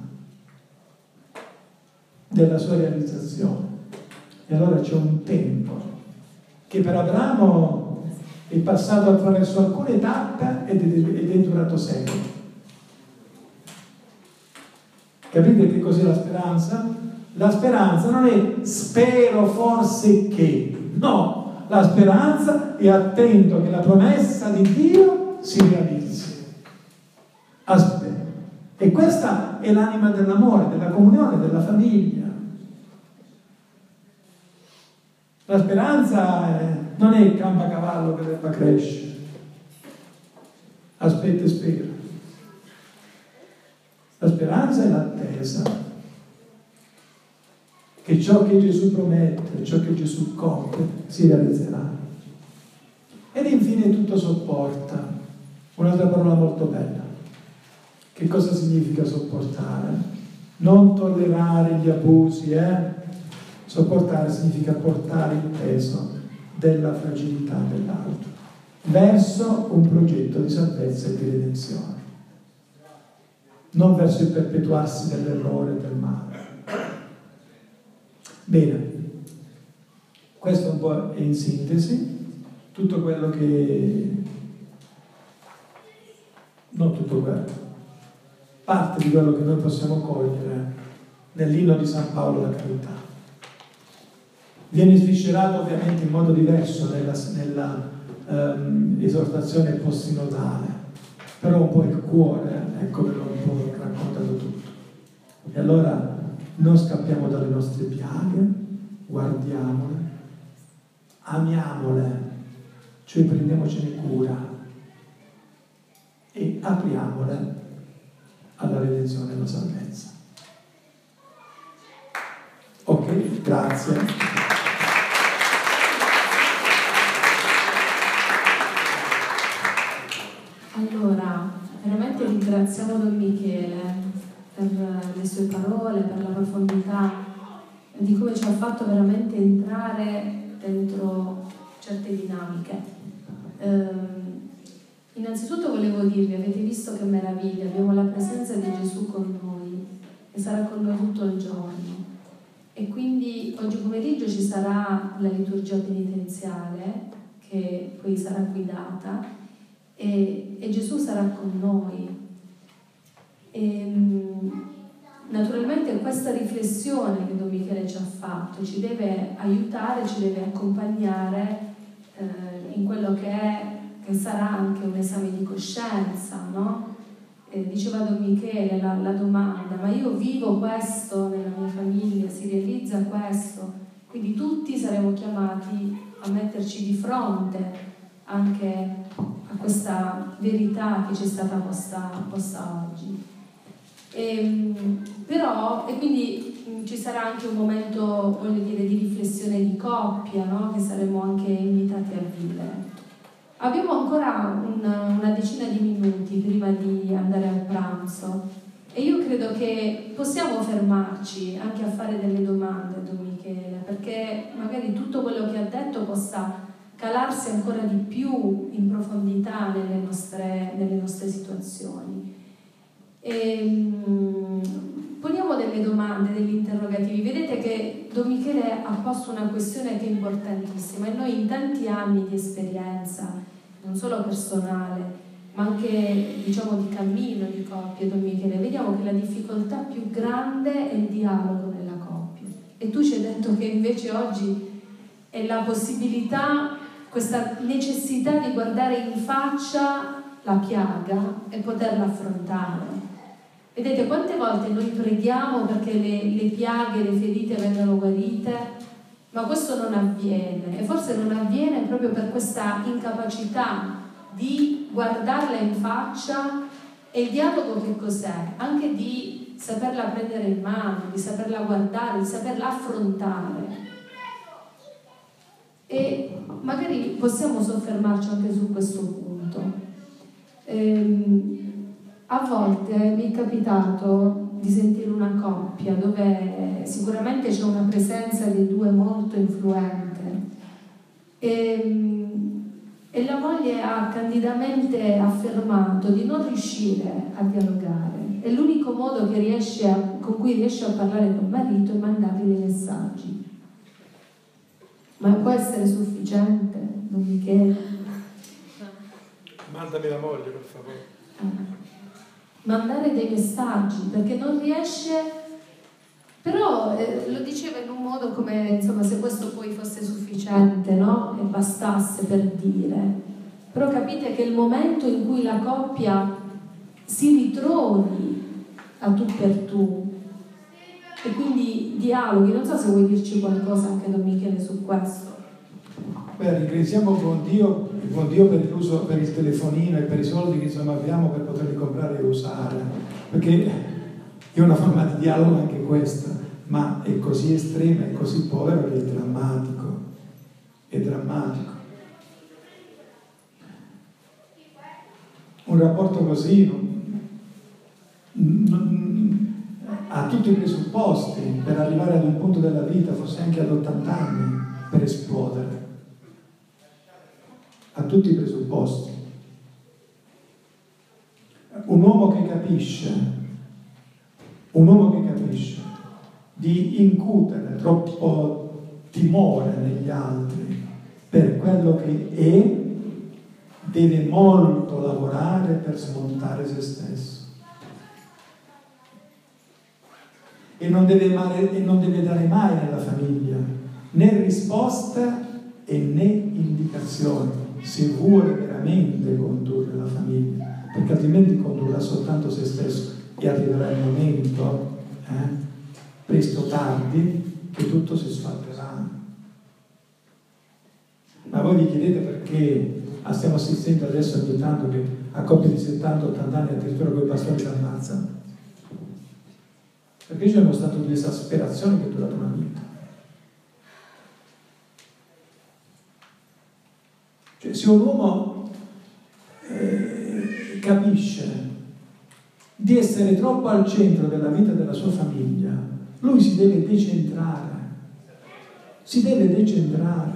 della sua realizzazione. E allora c'è un tempo che per Abramo è passato attraverso alcune tappe ed è, ed è durato secoli. Capite che cos'è la speranza? La speranza non è spero forse che, no, la speranza è attento che la promessa di Dio si realizzi. Aspetta. E questa è l'anima dell'amore, della comunione, della famiglia. La speranza è, non è il campacavallo che debba crescere. Aspetta e spera. La speranza è l'attesa che ciò che Gesù promette, ciò che Gesù compie, si realizzerà. Ed infine tutto sopporta. Un'altra parola molto bella. Che cosa significa sopportare? Non tollerare gli abusi, eh? Sopportare significa portare il peso della fragilità dell'altro verso un progetto di salvezza e di redenzione, non verso il perpetuarsi dell'errore e del male. Bene, questo un po' è in sintesi tutto quello che, non tutto quello, parte di quello che noi possiamo cogliere nell'inno di San Paolo la carità. Viene sviscerato ovviamente in modo diverso nella, nella um, esortazione post-sinodale, però un po' il cuore, ecco, ve l'ho un po' raccontato tutto. E allora non scappiamo dalle nostre piaghe, guardiamole, amiamole, cioè prendiamocene cura e apriamole alla redenzione e alla salvezza. Ok, grazie. Allora, veramente ringraziamo Don Michele per le sue parole, per la profondità di come ci ci ha fatto veramente entrare dentro certe dinamiche. Ehm, innanzitutto volevo dirvi, avete visto che meraviglia, abbiamo la presenza di Gesù con noi e sarà con noi tutto il giorno. E quindi oggi pomeriggio ci sarà la liturgia penitenziale che poi sarà guidata e, e Gesù sarà con noi. E, naturalmente questa riflessione che Don Michele ci ha fatto ci deve aiutare, ci deve accompagnare eh, in quello che, è, che sarà anche un esame di coscienza, no? Eh, diceva Don Michele la, la domanda, ma io vivo questo nella mia famiglia, si realizza questo? Quindi tutti saremo chiamati a metterci di fronte anche a questa verità che ci è stata posta, posta oggi. E, però, e quindi mh, ci sarà anche un momento, voglio dire, di riflessione di coppia, no? Che saremo anche invitati a vivere. Abbiamo ancora una, una decina di minuti prima di andare al pranzo e io credo che possiamo fermarci anche a fare delle domande a Don Michele, perché magari tutto quello che ha detto possa calarsi ancora di più in profondità nelle nostre, nelle nostre situazioni. E, poniamo delle domande, degli interrogativi. Vedete che Don Michele ha posto una questione che è importantissima e noi in tanti anni di esperienza, non solo personale, ma anche diciamo di cammino di coppia, Don Michele, vediamo che la difficoltà più grande è il dialogo nella coppia. E tu ci hai detto che invece oggi è la possibilità, questa necessità di guardare in faccia la piaga e poterla affrontare. Vedete quante volte noi preghiamo perché le, le piaghe, le ferite vengano guarite, ma questo non avviene e forse non avviene proprio per questa incapacità di guardarla in faccia. E il dialogo che cos'è? Anche di saperla prendere in mano, di saperla guardare, di saperla affrontare. E magari possiamo soffermarci anche su questo punto. Ehm, A volte mi è capitato di sentire una coppia dove sicuramente c'è una presenza dei due molto influente e, e la moglie ha candidamente affermato di non riuscire a dialogare e l'unico modo che riesce a, con cui riesce a parlare col marito è mandargli dei messaggi. Ma può essere sufficiente, Don Michele? Mandami la moglie, per favore. Ah. Mandare dei messaggi perché non riesce, però eh, lo diceva in un modo come insomma se questo poi fosse sufficiente, no? E bastasse per dire. Però capite che il momento in cui la coppia si ritrovi a tu per tu e quindi dialoghi, non so se vuoi dirci qualcosa anche Don Michele su questo. Beh, ringraziamo buon Dio, buon Dio per l'uso, per il telefonino e per i soldi che insomma abbiamo per poterli comprare e usare, perché è una forma di dialogo anche questa, ma è così estrema, è così povera che è drammatico, è drammatico. Un rapporto così non, non, ha tutti i presupposti per arrivare ad un punto della vita, forse anche ad ottanta anni, per esplodere. Ha tutti i presupposti. Un uomo che capisce, un uomo che capisce di incutere troppo timore negli altri per quello che è, deve molto lavorare per smontare se stesso. E non deve, male, e non deve dare mai nella famiglia né risposte e né indicazioni se vuole veramente condurre la famiglia, perché altrimenti condurrà soltanto se stesso e arriverà il momento, eh, presto o tardi, che tutto si sfalderà. Ma voi vi chiedete perché stiamo assistendo adesso ogni tanto che a coppie di settanta ottanta anni addirittura quei pastori si ammazzano? Perché c'è uno stato di esasperazione che è durato una vita. Cioè, se un uomo eh, capisce di essere troppo al centro della vita della sua famiglia, lui si deve decentrare si deve decentrare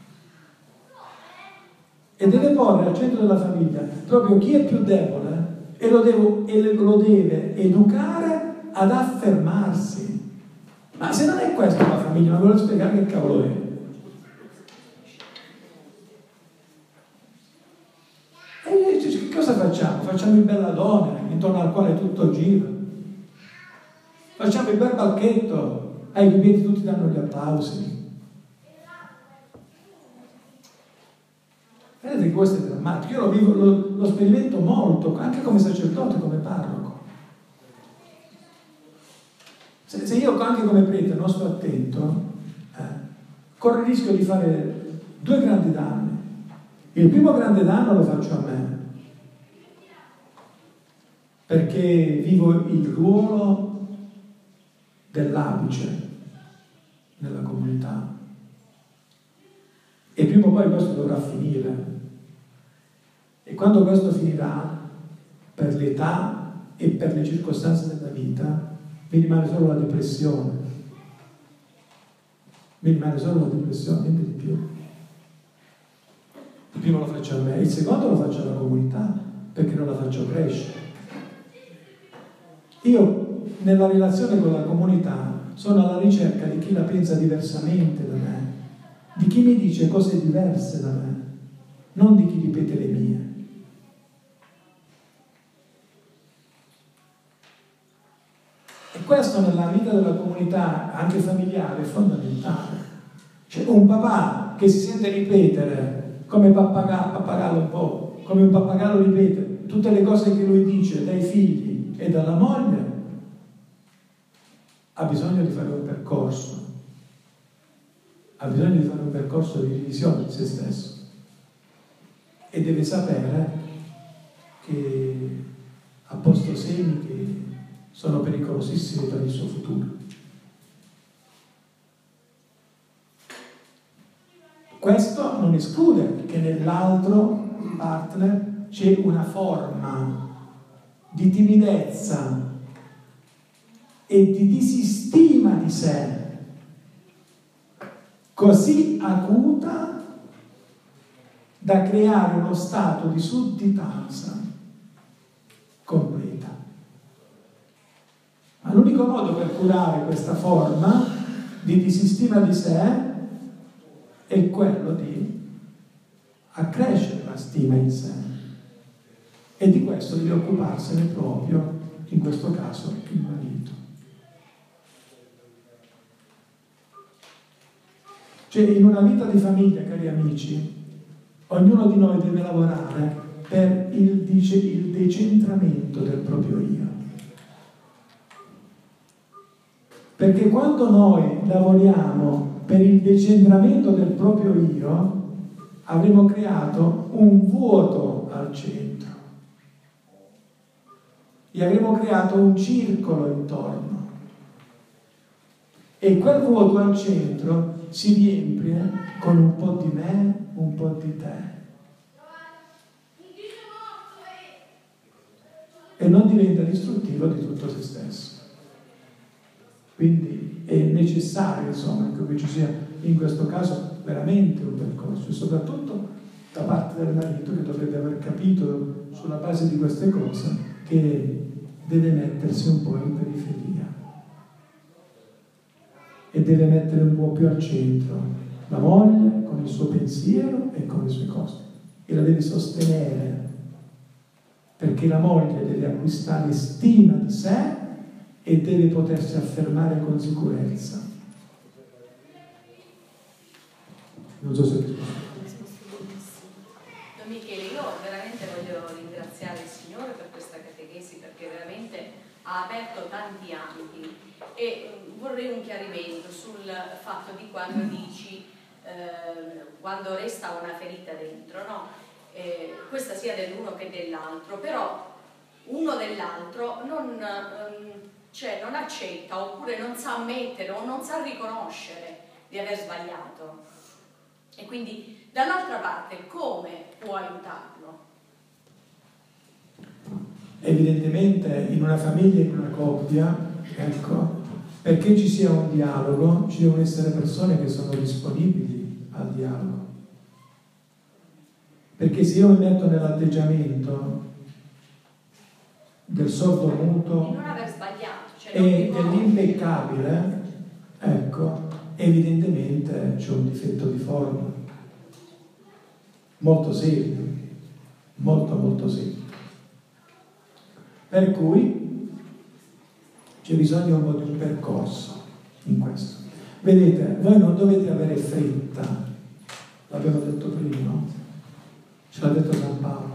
e deve porre al centro della famiglia proprio chi è più debole e lo, devo, e lo deve educare ad affermarsi. Ma se non è questa la famiglia, ma ve lo spiegare che cavolo è? E che cosa facciamo? Facciamo il belladone intorno al quale tutto gira. Facciamo il bel banchetto, ai piedi tutti danno gli applausi. Vedete che questo è drammatico. Io lo vivo, lo, lo sperimento molto, anche come sacerdote, come parroco. Se, se io anche come prete non sto attento, eh, corro il rischio di fare due grandi danni. Il primo grande danno lo faccio a me, perché vivo il ruolo dell'apice nella comunità e prima o poi questo dovrà finire, e quando questo finirà, per l'età e per le circostanze della vita, mi rimane solo la depressione, mi rimane solo la depressione, niente di più. Il primo lo faccio a me, il secondo lo faccio alla comunità, perché non la faccio crescere. Io nella relazione con la comunità sono alla ricerca di chi la pensa diversamente da me, di chi mi dice cose diverse da me, non di chi ripete le mie. E questo nella vita della comunità, anche familiare, è fondamentale. C'è un papà che si sente ripetere come pappagallo, pappagallo un po', come un pappagallo ripete tutte le cose che lui dice dai figli e dalla moglie, ha bisogno di fare un percorso, ha bisogno di fare un percorso di revisione di se stesso e deve sapere che ha posto semi che sono pericolosissimi per il suo futuro. Questo non esclude che nell'altro partner c'è una forma di timidezza e di disistima di sé così acuta da creare uno stato di sudditanza completa. Ma l'unico modo per curare questa forma di disistima di sé è quello di accrescere la stima in sé, e di questo deve occuparsene proprio, in questo caso, il marito. Cioè, in una vita di famiglia, cari amici, ognuno di noi deve lavorare per il, dice, il decentramento del proprio io. Perché quando noi lavoriamo per il decentramento del proprio io, avremo creato un vuoto al centro e avremo creato un circolo intorno, e quel vuoto al centro si riempie con un po' di me, un po' di te, e non diventa distruttivo di tutto se stesso. Quindi è necessario, insomma, che ci sia in questo caso veramente un percorso, e soprattutto da parte del marito, che dovrebbe aver capito sulla base di queste cose che deve mettersi un po' in periferia e deve mettere un po' più al centro la moglie con il suo pensiero e con le sue cose, e la deve sostenere, perché la moglie deve acquistare stima di sé e deve potersi affermare con sicurezza. Non so se Don Michele, io veramente voglio ringraziare il Signore per questa catechesi, perché veramente ha aperto tanti ambiti, e vorrei un chiarimento sul fatto di quando dici eh, quando resta una ferita dentro, no? Eh, questa sia dell'uno che dell'altro, però uno dell'altro non, um, cioè non accetta, oppure non sa ammettere o non sa riconoscere di aver sbagliato, e quindi dall'altra parte come può aiutarlo? Evidentemente in una famiglia, in una coppia, ecco, perché ci sia un dialogo ci devono essere persone che sono disponibili al dialogo. Perché se io mi metto nell'atteggiamento del sordo muto e non aver sbagliato, cioè e non dell'impeccabile, ecco, evidentemente c'è un difetto di forma molto serio, molto molto serio. Per cui c'è bisogno un po' di un percorso in questo. Vedete, voi non dovete avere fretta, l'abbiamo detto prima, no? Ce l'ha detto San Paolo.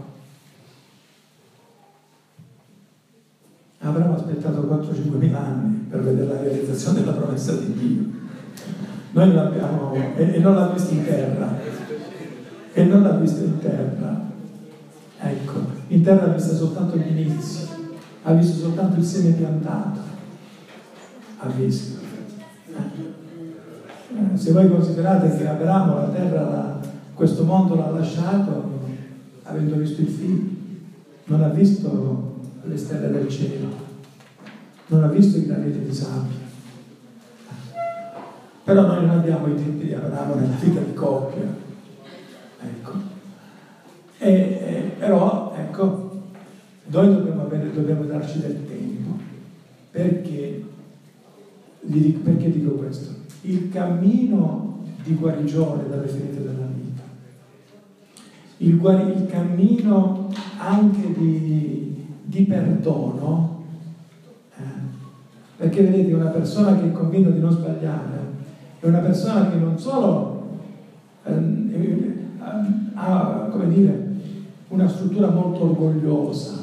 Avremmo aspettato quattro cinque mila anni per vedere la realizzazione della promessa di Dio. Noi l'abbiamo, e, e non l'ha vista in terra, e non l'ha vista in terra. Ecco, in terra ha visto soltanto gli inizi, ha visto soltanto il seme piantato, ha visto. Eh, se voi considerate che Abramo la terra, la, questo mondo l'ha lasciato avendo visto il figlio, non ha visto le stelle del cielo, non ha visto i graniti di sabbia. Però noi non abbiamo i tempi di Abramo nella vita di coppia, ecco. E, e, però ecco, noi dobbiamo, avere, dobbiamo darci del tempo. Perché, perché dico questo? Il cammino di guarigione dalle ferite della vita, il, guari, il cammino anche di, di perdono, eh? Perché vedete, una persona che è convinta di non sbagliare è una persona che non solo eh, ha, come dire, una struttura molto orgogliosa,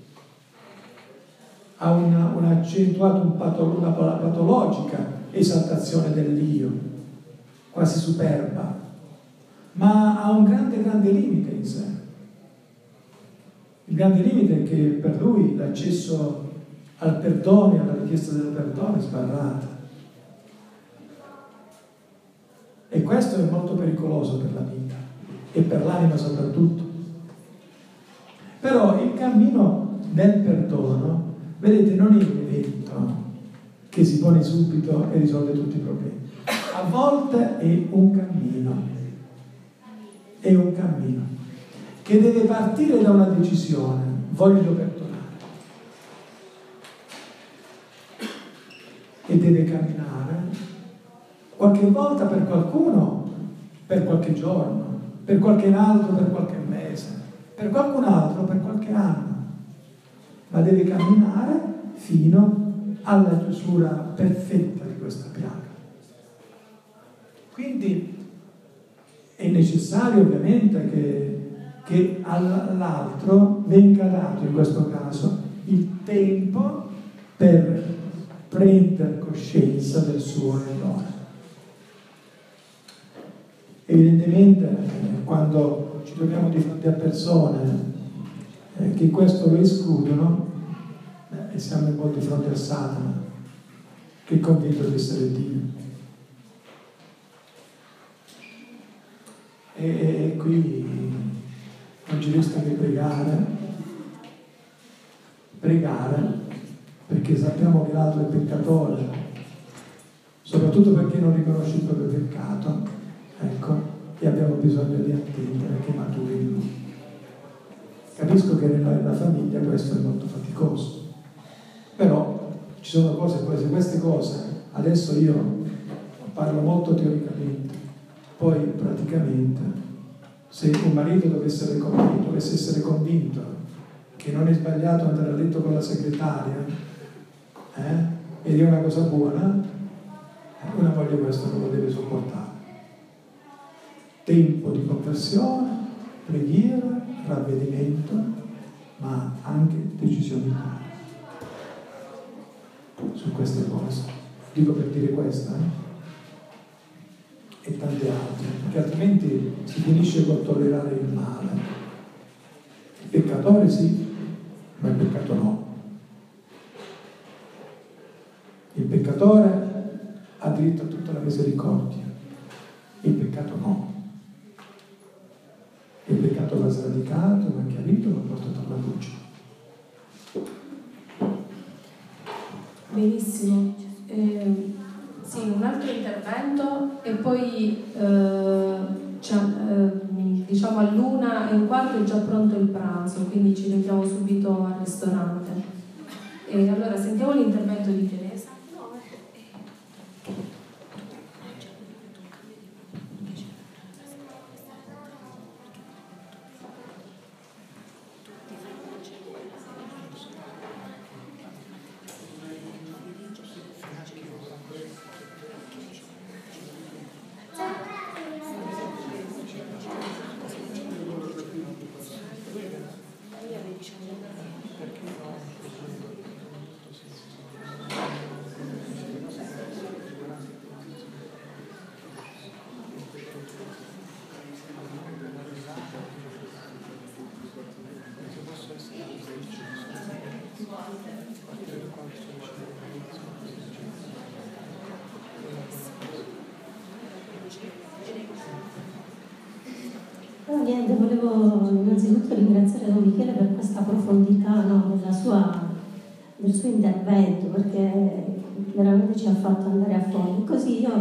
ha una, una accentuata un patolo, una patologica esaltazione dell'io, quasi superba, ma ha un grande, grande limite in sé. Il grande limite è che per lui l'accesso al perdono e alla richiesta del perdono è sbarrata. E questo è molto pericoloso per la vita e per l'anima soprattutto. Però il cammino del perdono, vedete, non è un evento che si pone subito e risolve tutti i problemi. A volte è un cammino, è un cammino che deve partire da una decisione: voglio perdonare, e deve camminare qualche volta per qualcuno, per qualche giorno, per qualche altro, per qualche mese, per qualcun altro, per qualche anno, ma deve camminare fino alla chiusura perfetta di questa piaga. Quindi è necessario ovviamente che, che all'altro venga dato, in questo caso, il tempo per prendere coscienza del suo errore. Evidentemente eh, quando ci troviamo di fronte a persone eh, che questo lo escludono, eh, e siamo un po' di fronte a Satana, che è convinto di essere Dio. E, e qui non ci resta che pregare, pregare, perché sappiamo che l'altro è peccatore, soprattutto perché non riconosce il proprio peccato. Ecco, e abbiamo bisogno di attendere che maturi in lui. Capisco che nella, nella famiglia questo è molto faticoso, però ci sono cose, poi se queste cose, adesso io parlo molto teoricamente, poi praticamente, se un marito dovesse essere convinto, dovesse essere convinto che non è sbagliato andare a letto con la segretaria, eh, ed è una cosa buona, una moglie questo non lo deve sopportare. Tempo di conversione, preghiera, ravvedimento, ma anche decisioni su queste cose. Dico per dire questa, eh? E tante altre, perché altrimenti si finisce col tollerare il male. Il peccatore sì, ma il peccato no. Il peccatore ha diritto a tutta la misericordia, il peccato no. Il peccato va sradicato, va chiarito, va portato alla luce. Benissimo. Eh, e poi eh, eh, diciamo all'una e un quarto è già pronto il pranzo, quindi ci mettiamo subito al ristorante. E allora sentiamo l'intervento di Teresa. No, niente, volevo innanzitutto ringraziare Don Michele per questa profondità, no, della sua, del suo intervento, perché veramente ci ha fatto andare a fondo. Così io,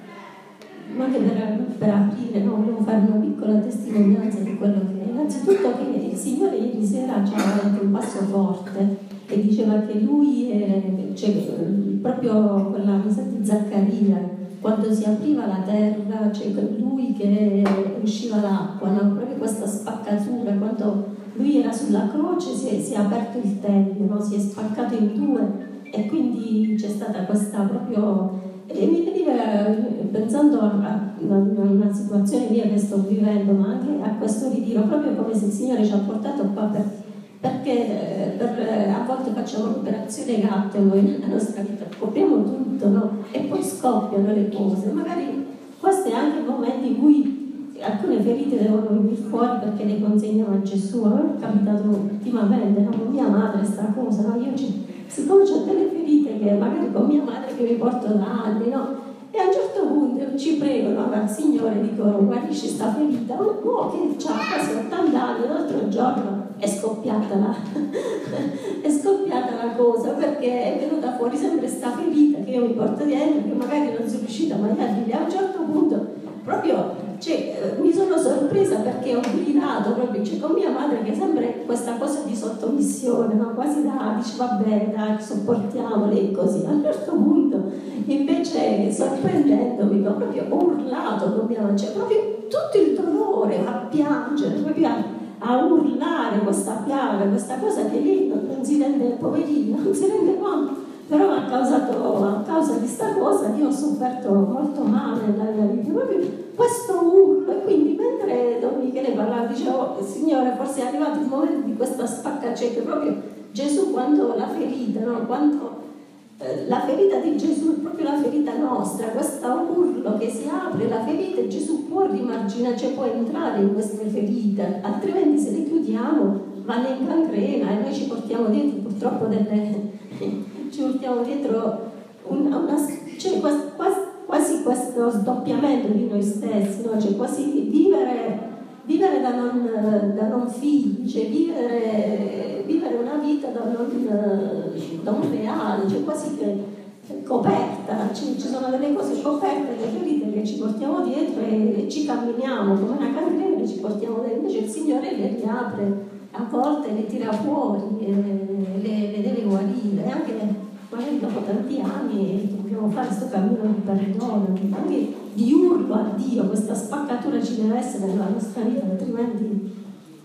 anche per, per aprire, no, volevo fare una piccola testimonianza di quello che è. Innanzitutto che il Signore ieri sera ci ha dato un passo forte e diceva che lui, è, cioè, proprio quella cosa di Zaccaria, quando si apriva la terra, c'è cioè lui che usciva l'acqua, no? Proprio questa spaccatura, quando lui era sulla croce si è, si è aperto il tempio, no? Si è spaccato in due e quindi c'è stata questa proprio... E mi veniva, pensando a una, una situazione mia che sto vivendo, ma anche a questo ritiro, proprio come se il Signore ci ha portato qua per, perché per, a volte facciamo l'operazione gatto noi nella nostra vita, copriamo tutto, no? E poi scoppiano le cose. Magari questo è anche il momento in cui alcune ferite devono venire fuori perché le consegniamo a Gesù. A me è capitato ultimamente, no? Con mia madre sta cosa, no? Io ci, siccome ho delle ferite che magari con mia madre che mi porto da anni, no? E a un certo punto ci pregano al Signore, dicono guarisci sta ferita, oh, oh che c'ha quasi ottanta anni, l'altro giorno è scoppiata la è scoppiata la cosa perché è venuta fuori sempre sta ferita che io mi porto dietro, che magari non sono riuscita mai a dire. A un certo punto proprio cioè, mi sono sorpresa perché ho gridato proprio, cioè, con mia madre che è sempre questa cosa di sottomissione, no? Quasi da dice va bene dai sopportiamo lei così. A un certo punto invece sorprendendomi ho proprio urlato con mia madre, cioè proprio tutto il dolore a piangere, proprio a, a urlare questa piaga, questa cosa che lei non, non si rende, poverina, non si rende conto, però ha causato, a causa di sta cosa io ho sofferto molto male nella mia vita, proprio questo urlo. E quindi mentre Don Michele parlava dicevo Signore forse è arrivato il momento di questa spaccacetta, proprio Gesù quando la ferita, no? Quando eh, la ferita di Gesù è proprio la ferita nostra, questo urlo che si apre la ferita e Gesù può rimarginare, cioè può entrare in queste ferite, altrimenti se le chiudiamo vanno in cancrena e noi ci portiamo dietro purtroppo delle ci portiamo dietro una, una cioè quasi, quasi, quasi questo sdoppiamento di noi stessi, no? Cioè quasi vivere, vivere da, non, da non figli, cioè vivere, vivere una vita da non, da un reale, cioè quasi che coperta, ci, ci sono delle cose coperte, delle ferite che ci portiamo dietro e, e ci camminiamo come una cancrena e ci portiamo dentro. Invece il Signore le riapre, a volte le tira fuori, le, le deve guarire, anche magari dopo tanti anni dobbiamo fare questo cammino di perdono, anche di urlo a Dio. Questa spaccatura ci deve essere nella nostra vita, altrimenti...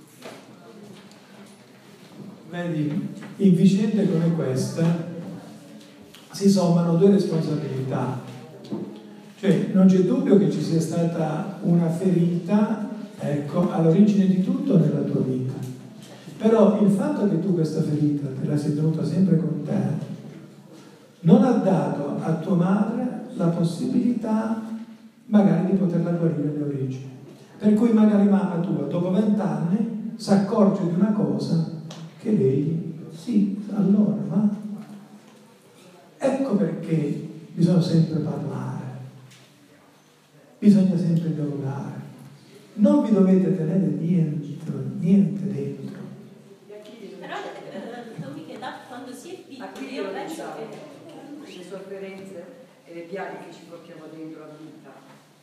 Vedi, in vicende come questa si sommano due responsabilità, cioè non c'è dubbio che ci sia stata una ferita, ecco, all'origine di tutto nella tua vita, però il fatto che tu questa ferita te la sei tenuta sempre con te non ha dato a tua madre la possibilità magari di poterla guarire alle origini, per cui magari mamma tua dopo vent'anni si accorge di una cosa che lei sì, allora ma ecco perché bisogna sempre parlare, bisogna sempre dialogare, non vi dovete tenere niente, niente dentro. Però Don Michele, quando si è piccoli, io penso che le sofferenze e le piaghe che ci portiamo dentro la vita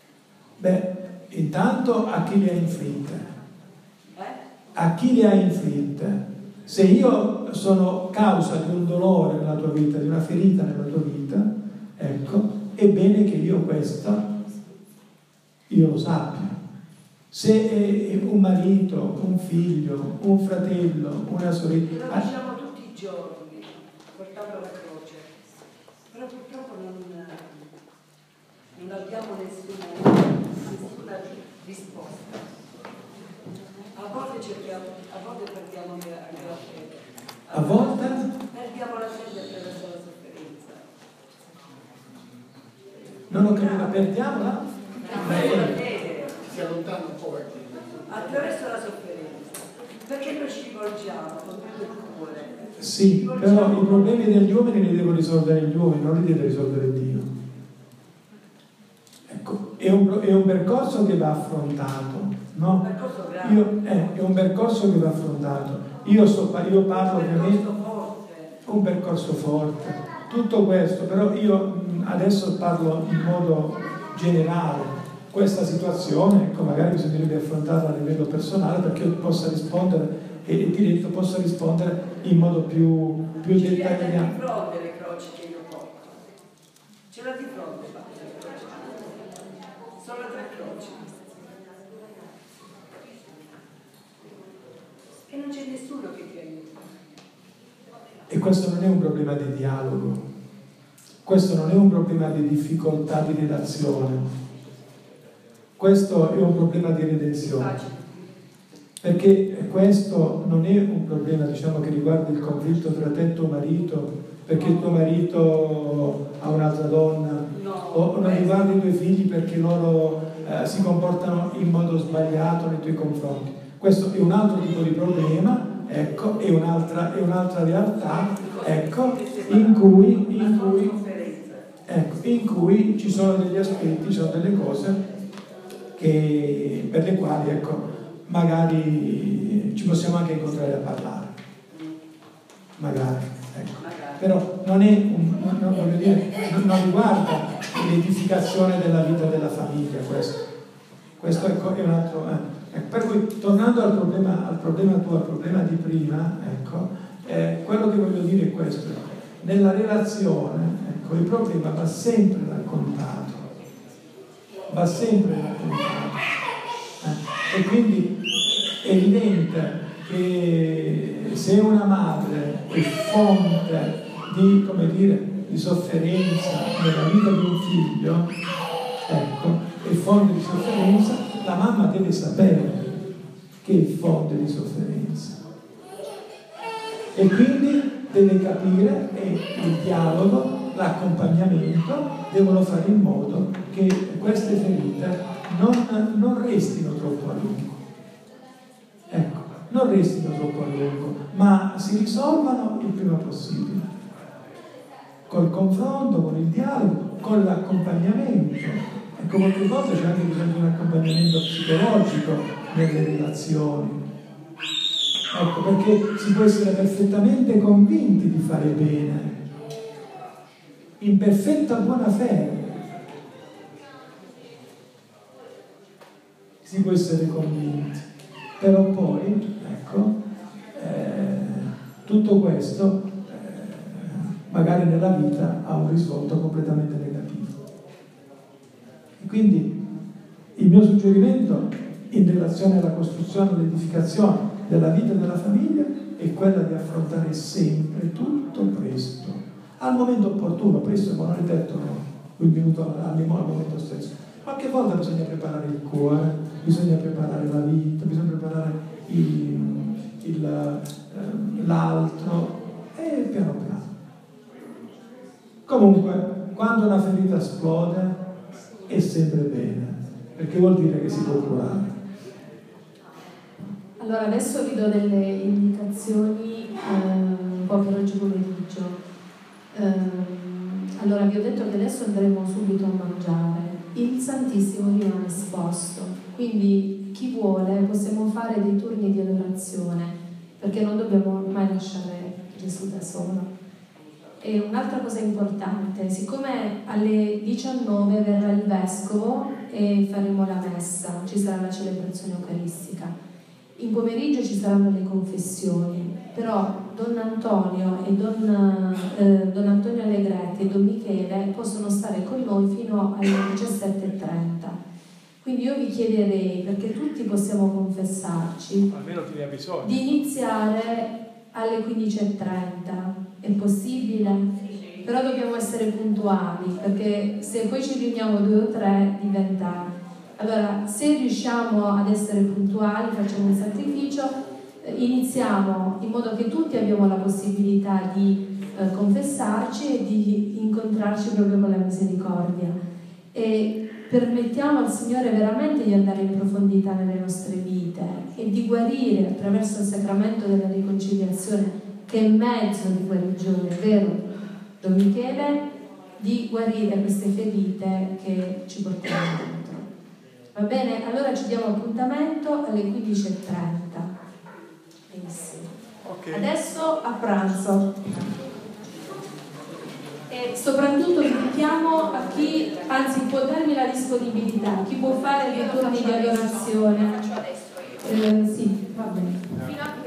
Beh, intanto a chi le ha inflitte? A chi le ha inflitte? Se io sono causa di un dolore nella tua vita, di una ferita nella tua vita, ecco, è bene che io questo, io lo sappia. Se è un marito, un figlio, un fratello, una sorella... Lo diciamo tutti i giorni, portando la croce, però purtroppo non, non abbiamo nessuna, nessuna risposta. A volte cerchiamo, a volte perdiamo anche la fede. A volte? Perdiamo la fede attraverso la sofferenza. Non ho capito, perdiamola? Attraverso la fede. Si allontana un po' Attraverso la sofferenza. Perché noi ci rivolgiamo con tutto il cuore. Sì, però i problemi degli uomini li devono risolvere gli uomini, non li deve risolvere Dio. Ecco, è un, è un percorso che va affrontato, no? Un percorso grave. Io, eh, è un percorso che va affrontato. Io, so, io parlo ovviamente... Un percorso forte. Tutto questo, però io adesso parlo in modo generale. Questa situazione, ecco, magari bisognerebbe affrontarla a livello personale perché io possa rispondere e diretto possa rispondere in modo più, più dettagliato. dettagliato. Ce l'ha di fronte le croci che io porto. Ce l'ha di fronte, le croci. Sono tre croci. E non c'è nessuno che ti aiuta. E questo non è un problema di dialogo, questo non è un problema di difficoltà di relazione. Questo è un problema di redenzione, perché questo non è un problema, diciamo, che riguarda il conflitto tra te e tuo marito, perché il tuo marito ha un'altra donna, no, o non riguarda i tuoi figli perché loro eh, si comportano in modo sbagliato nei tuoi confronti. Questo è un altro tipo di problema, ecco, è un'altra, è un'altra realtà, ecco, in cui, in cui, ecco, in cui ci sono degli aspetti, ci sono delle cose che, per le quali, ecco, magari ci possiamo anche incontrare a parlare, magari, ecco. Però non è un, non, non, voglio dire, non, non riguarda l'edificazione della vita della famiglia, questo, questo ecco, è un altro. Eh. Ecco, per cui, tornando al problema, al problema tuo, al problema di prima, ecco, eh, quello che voglio dire è questo: nella relazione, ecco, il problema va sempre raccontato. va sempre raccontato. Eh? E quindi è evidente che se una madre è fonte di, come dire, di sofferenza nella vita di un figlio, ecco, è fonte di sofferenza, la mamma deve sapere che è fonte di sofferenza. E quindi deve capire e il dialogo, l'accompagnamento devono fare in modo che queste ferite non, non restino troppo a lungo. Ecco, non restino troppo a lungo, ma si risolvano il prima possibile. Col confronto, con il dialogo, con l'accompagnamento. Ecco, molte volte c'è anche bisogno di un accompagnamento psicologico nelle relazioni. Ecco, perché si può essere perfettamente convinti di fare bene, in perfetta buona fede. Si può essere convinti, però poi, ecco, eh, tutto questo eh, magari nella vita ha un risvolto completamente negativo. E quindi il mio suggerimento in relazione alla costruzione, all'edificazione della vita e della famiglia è quella di affrontare sempre tutto presto, al momento opportuno, presto non è detto no, un minuto al momento stesso. Qualche volta bisogna preparare il cuore, bisogna preparare la vita, bisogna preparare il, il, l'altro e piano piano. Comunque, quando una ferita esplode è sempre bene, perché vuol dire che si può curare. Allora, adesso vi do delle indicazioni eh, un po' per oggi pomeriggio. Eh, allora, vi ho detto che adesso andremo subito a mangiare. Il Santissimo rimane esposto, quindi chi vuole possiamo fare dei turni di adorazione, perché non dobbiamo mai lasciare Gesù da solo. E un'altra cosa importante, siccome alle diciannove verrà il Vescovo e faremo la messa, ci sarà la celebrazione eucaristica. In pomeriggio ci saranno le confessioni, però Don Antonio e Don, eh, Don Antonio Allegretti e Don Michele possono stare con noi fino alle diciassette e trenta. Quindi io vi chiederei, perché tutti possiamo confessarci, almeno chi ne ha bisogno, di iniziare alle quindici e trenta. È possibile? Però dobbiamo essere puntuali, perché se poi ci riuniamo due o tre diventa... Allora, se riusciamo ad essere puntuali, facciamo un sacrificio, eh, iniziamo in modo che tutti abbiamo la possibilità di eh, confessarci e di incontrarci proprio con la misericordia. E permettiamo al Signore veramente di andare in profondità nelle nostre vite e di guarire attraverso il sacramento della riconciliazione, che è mezzo di guarigione, vero? Don Michele, di guarire queste ferite che ci portiamo dentro. Va bene? Allora ci diamo appuntamento alle quindici e trenta. Benissimo. Okay. Adesso a pranzo. E soprattutto invitiamo a chi, anzi può darmi la disponibilità, chi può fare dei turni di adorazione. Faccio adesso io. Eh, sì, va bene. Fino a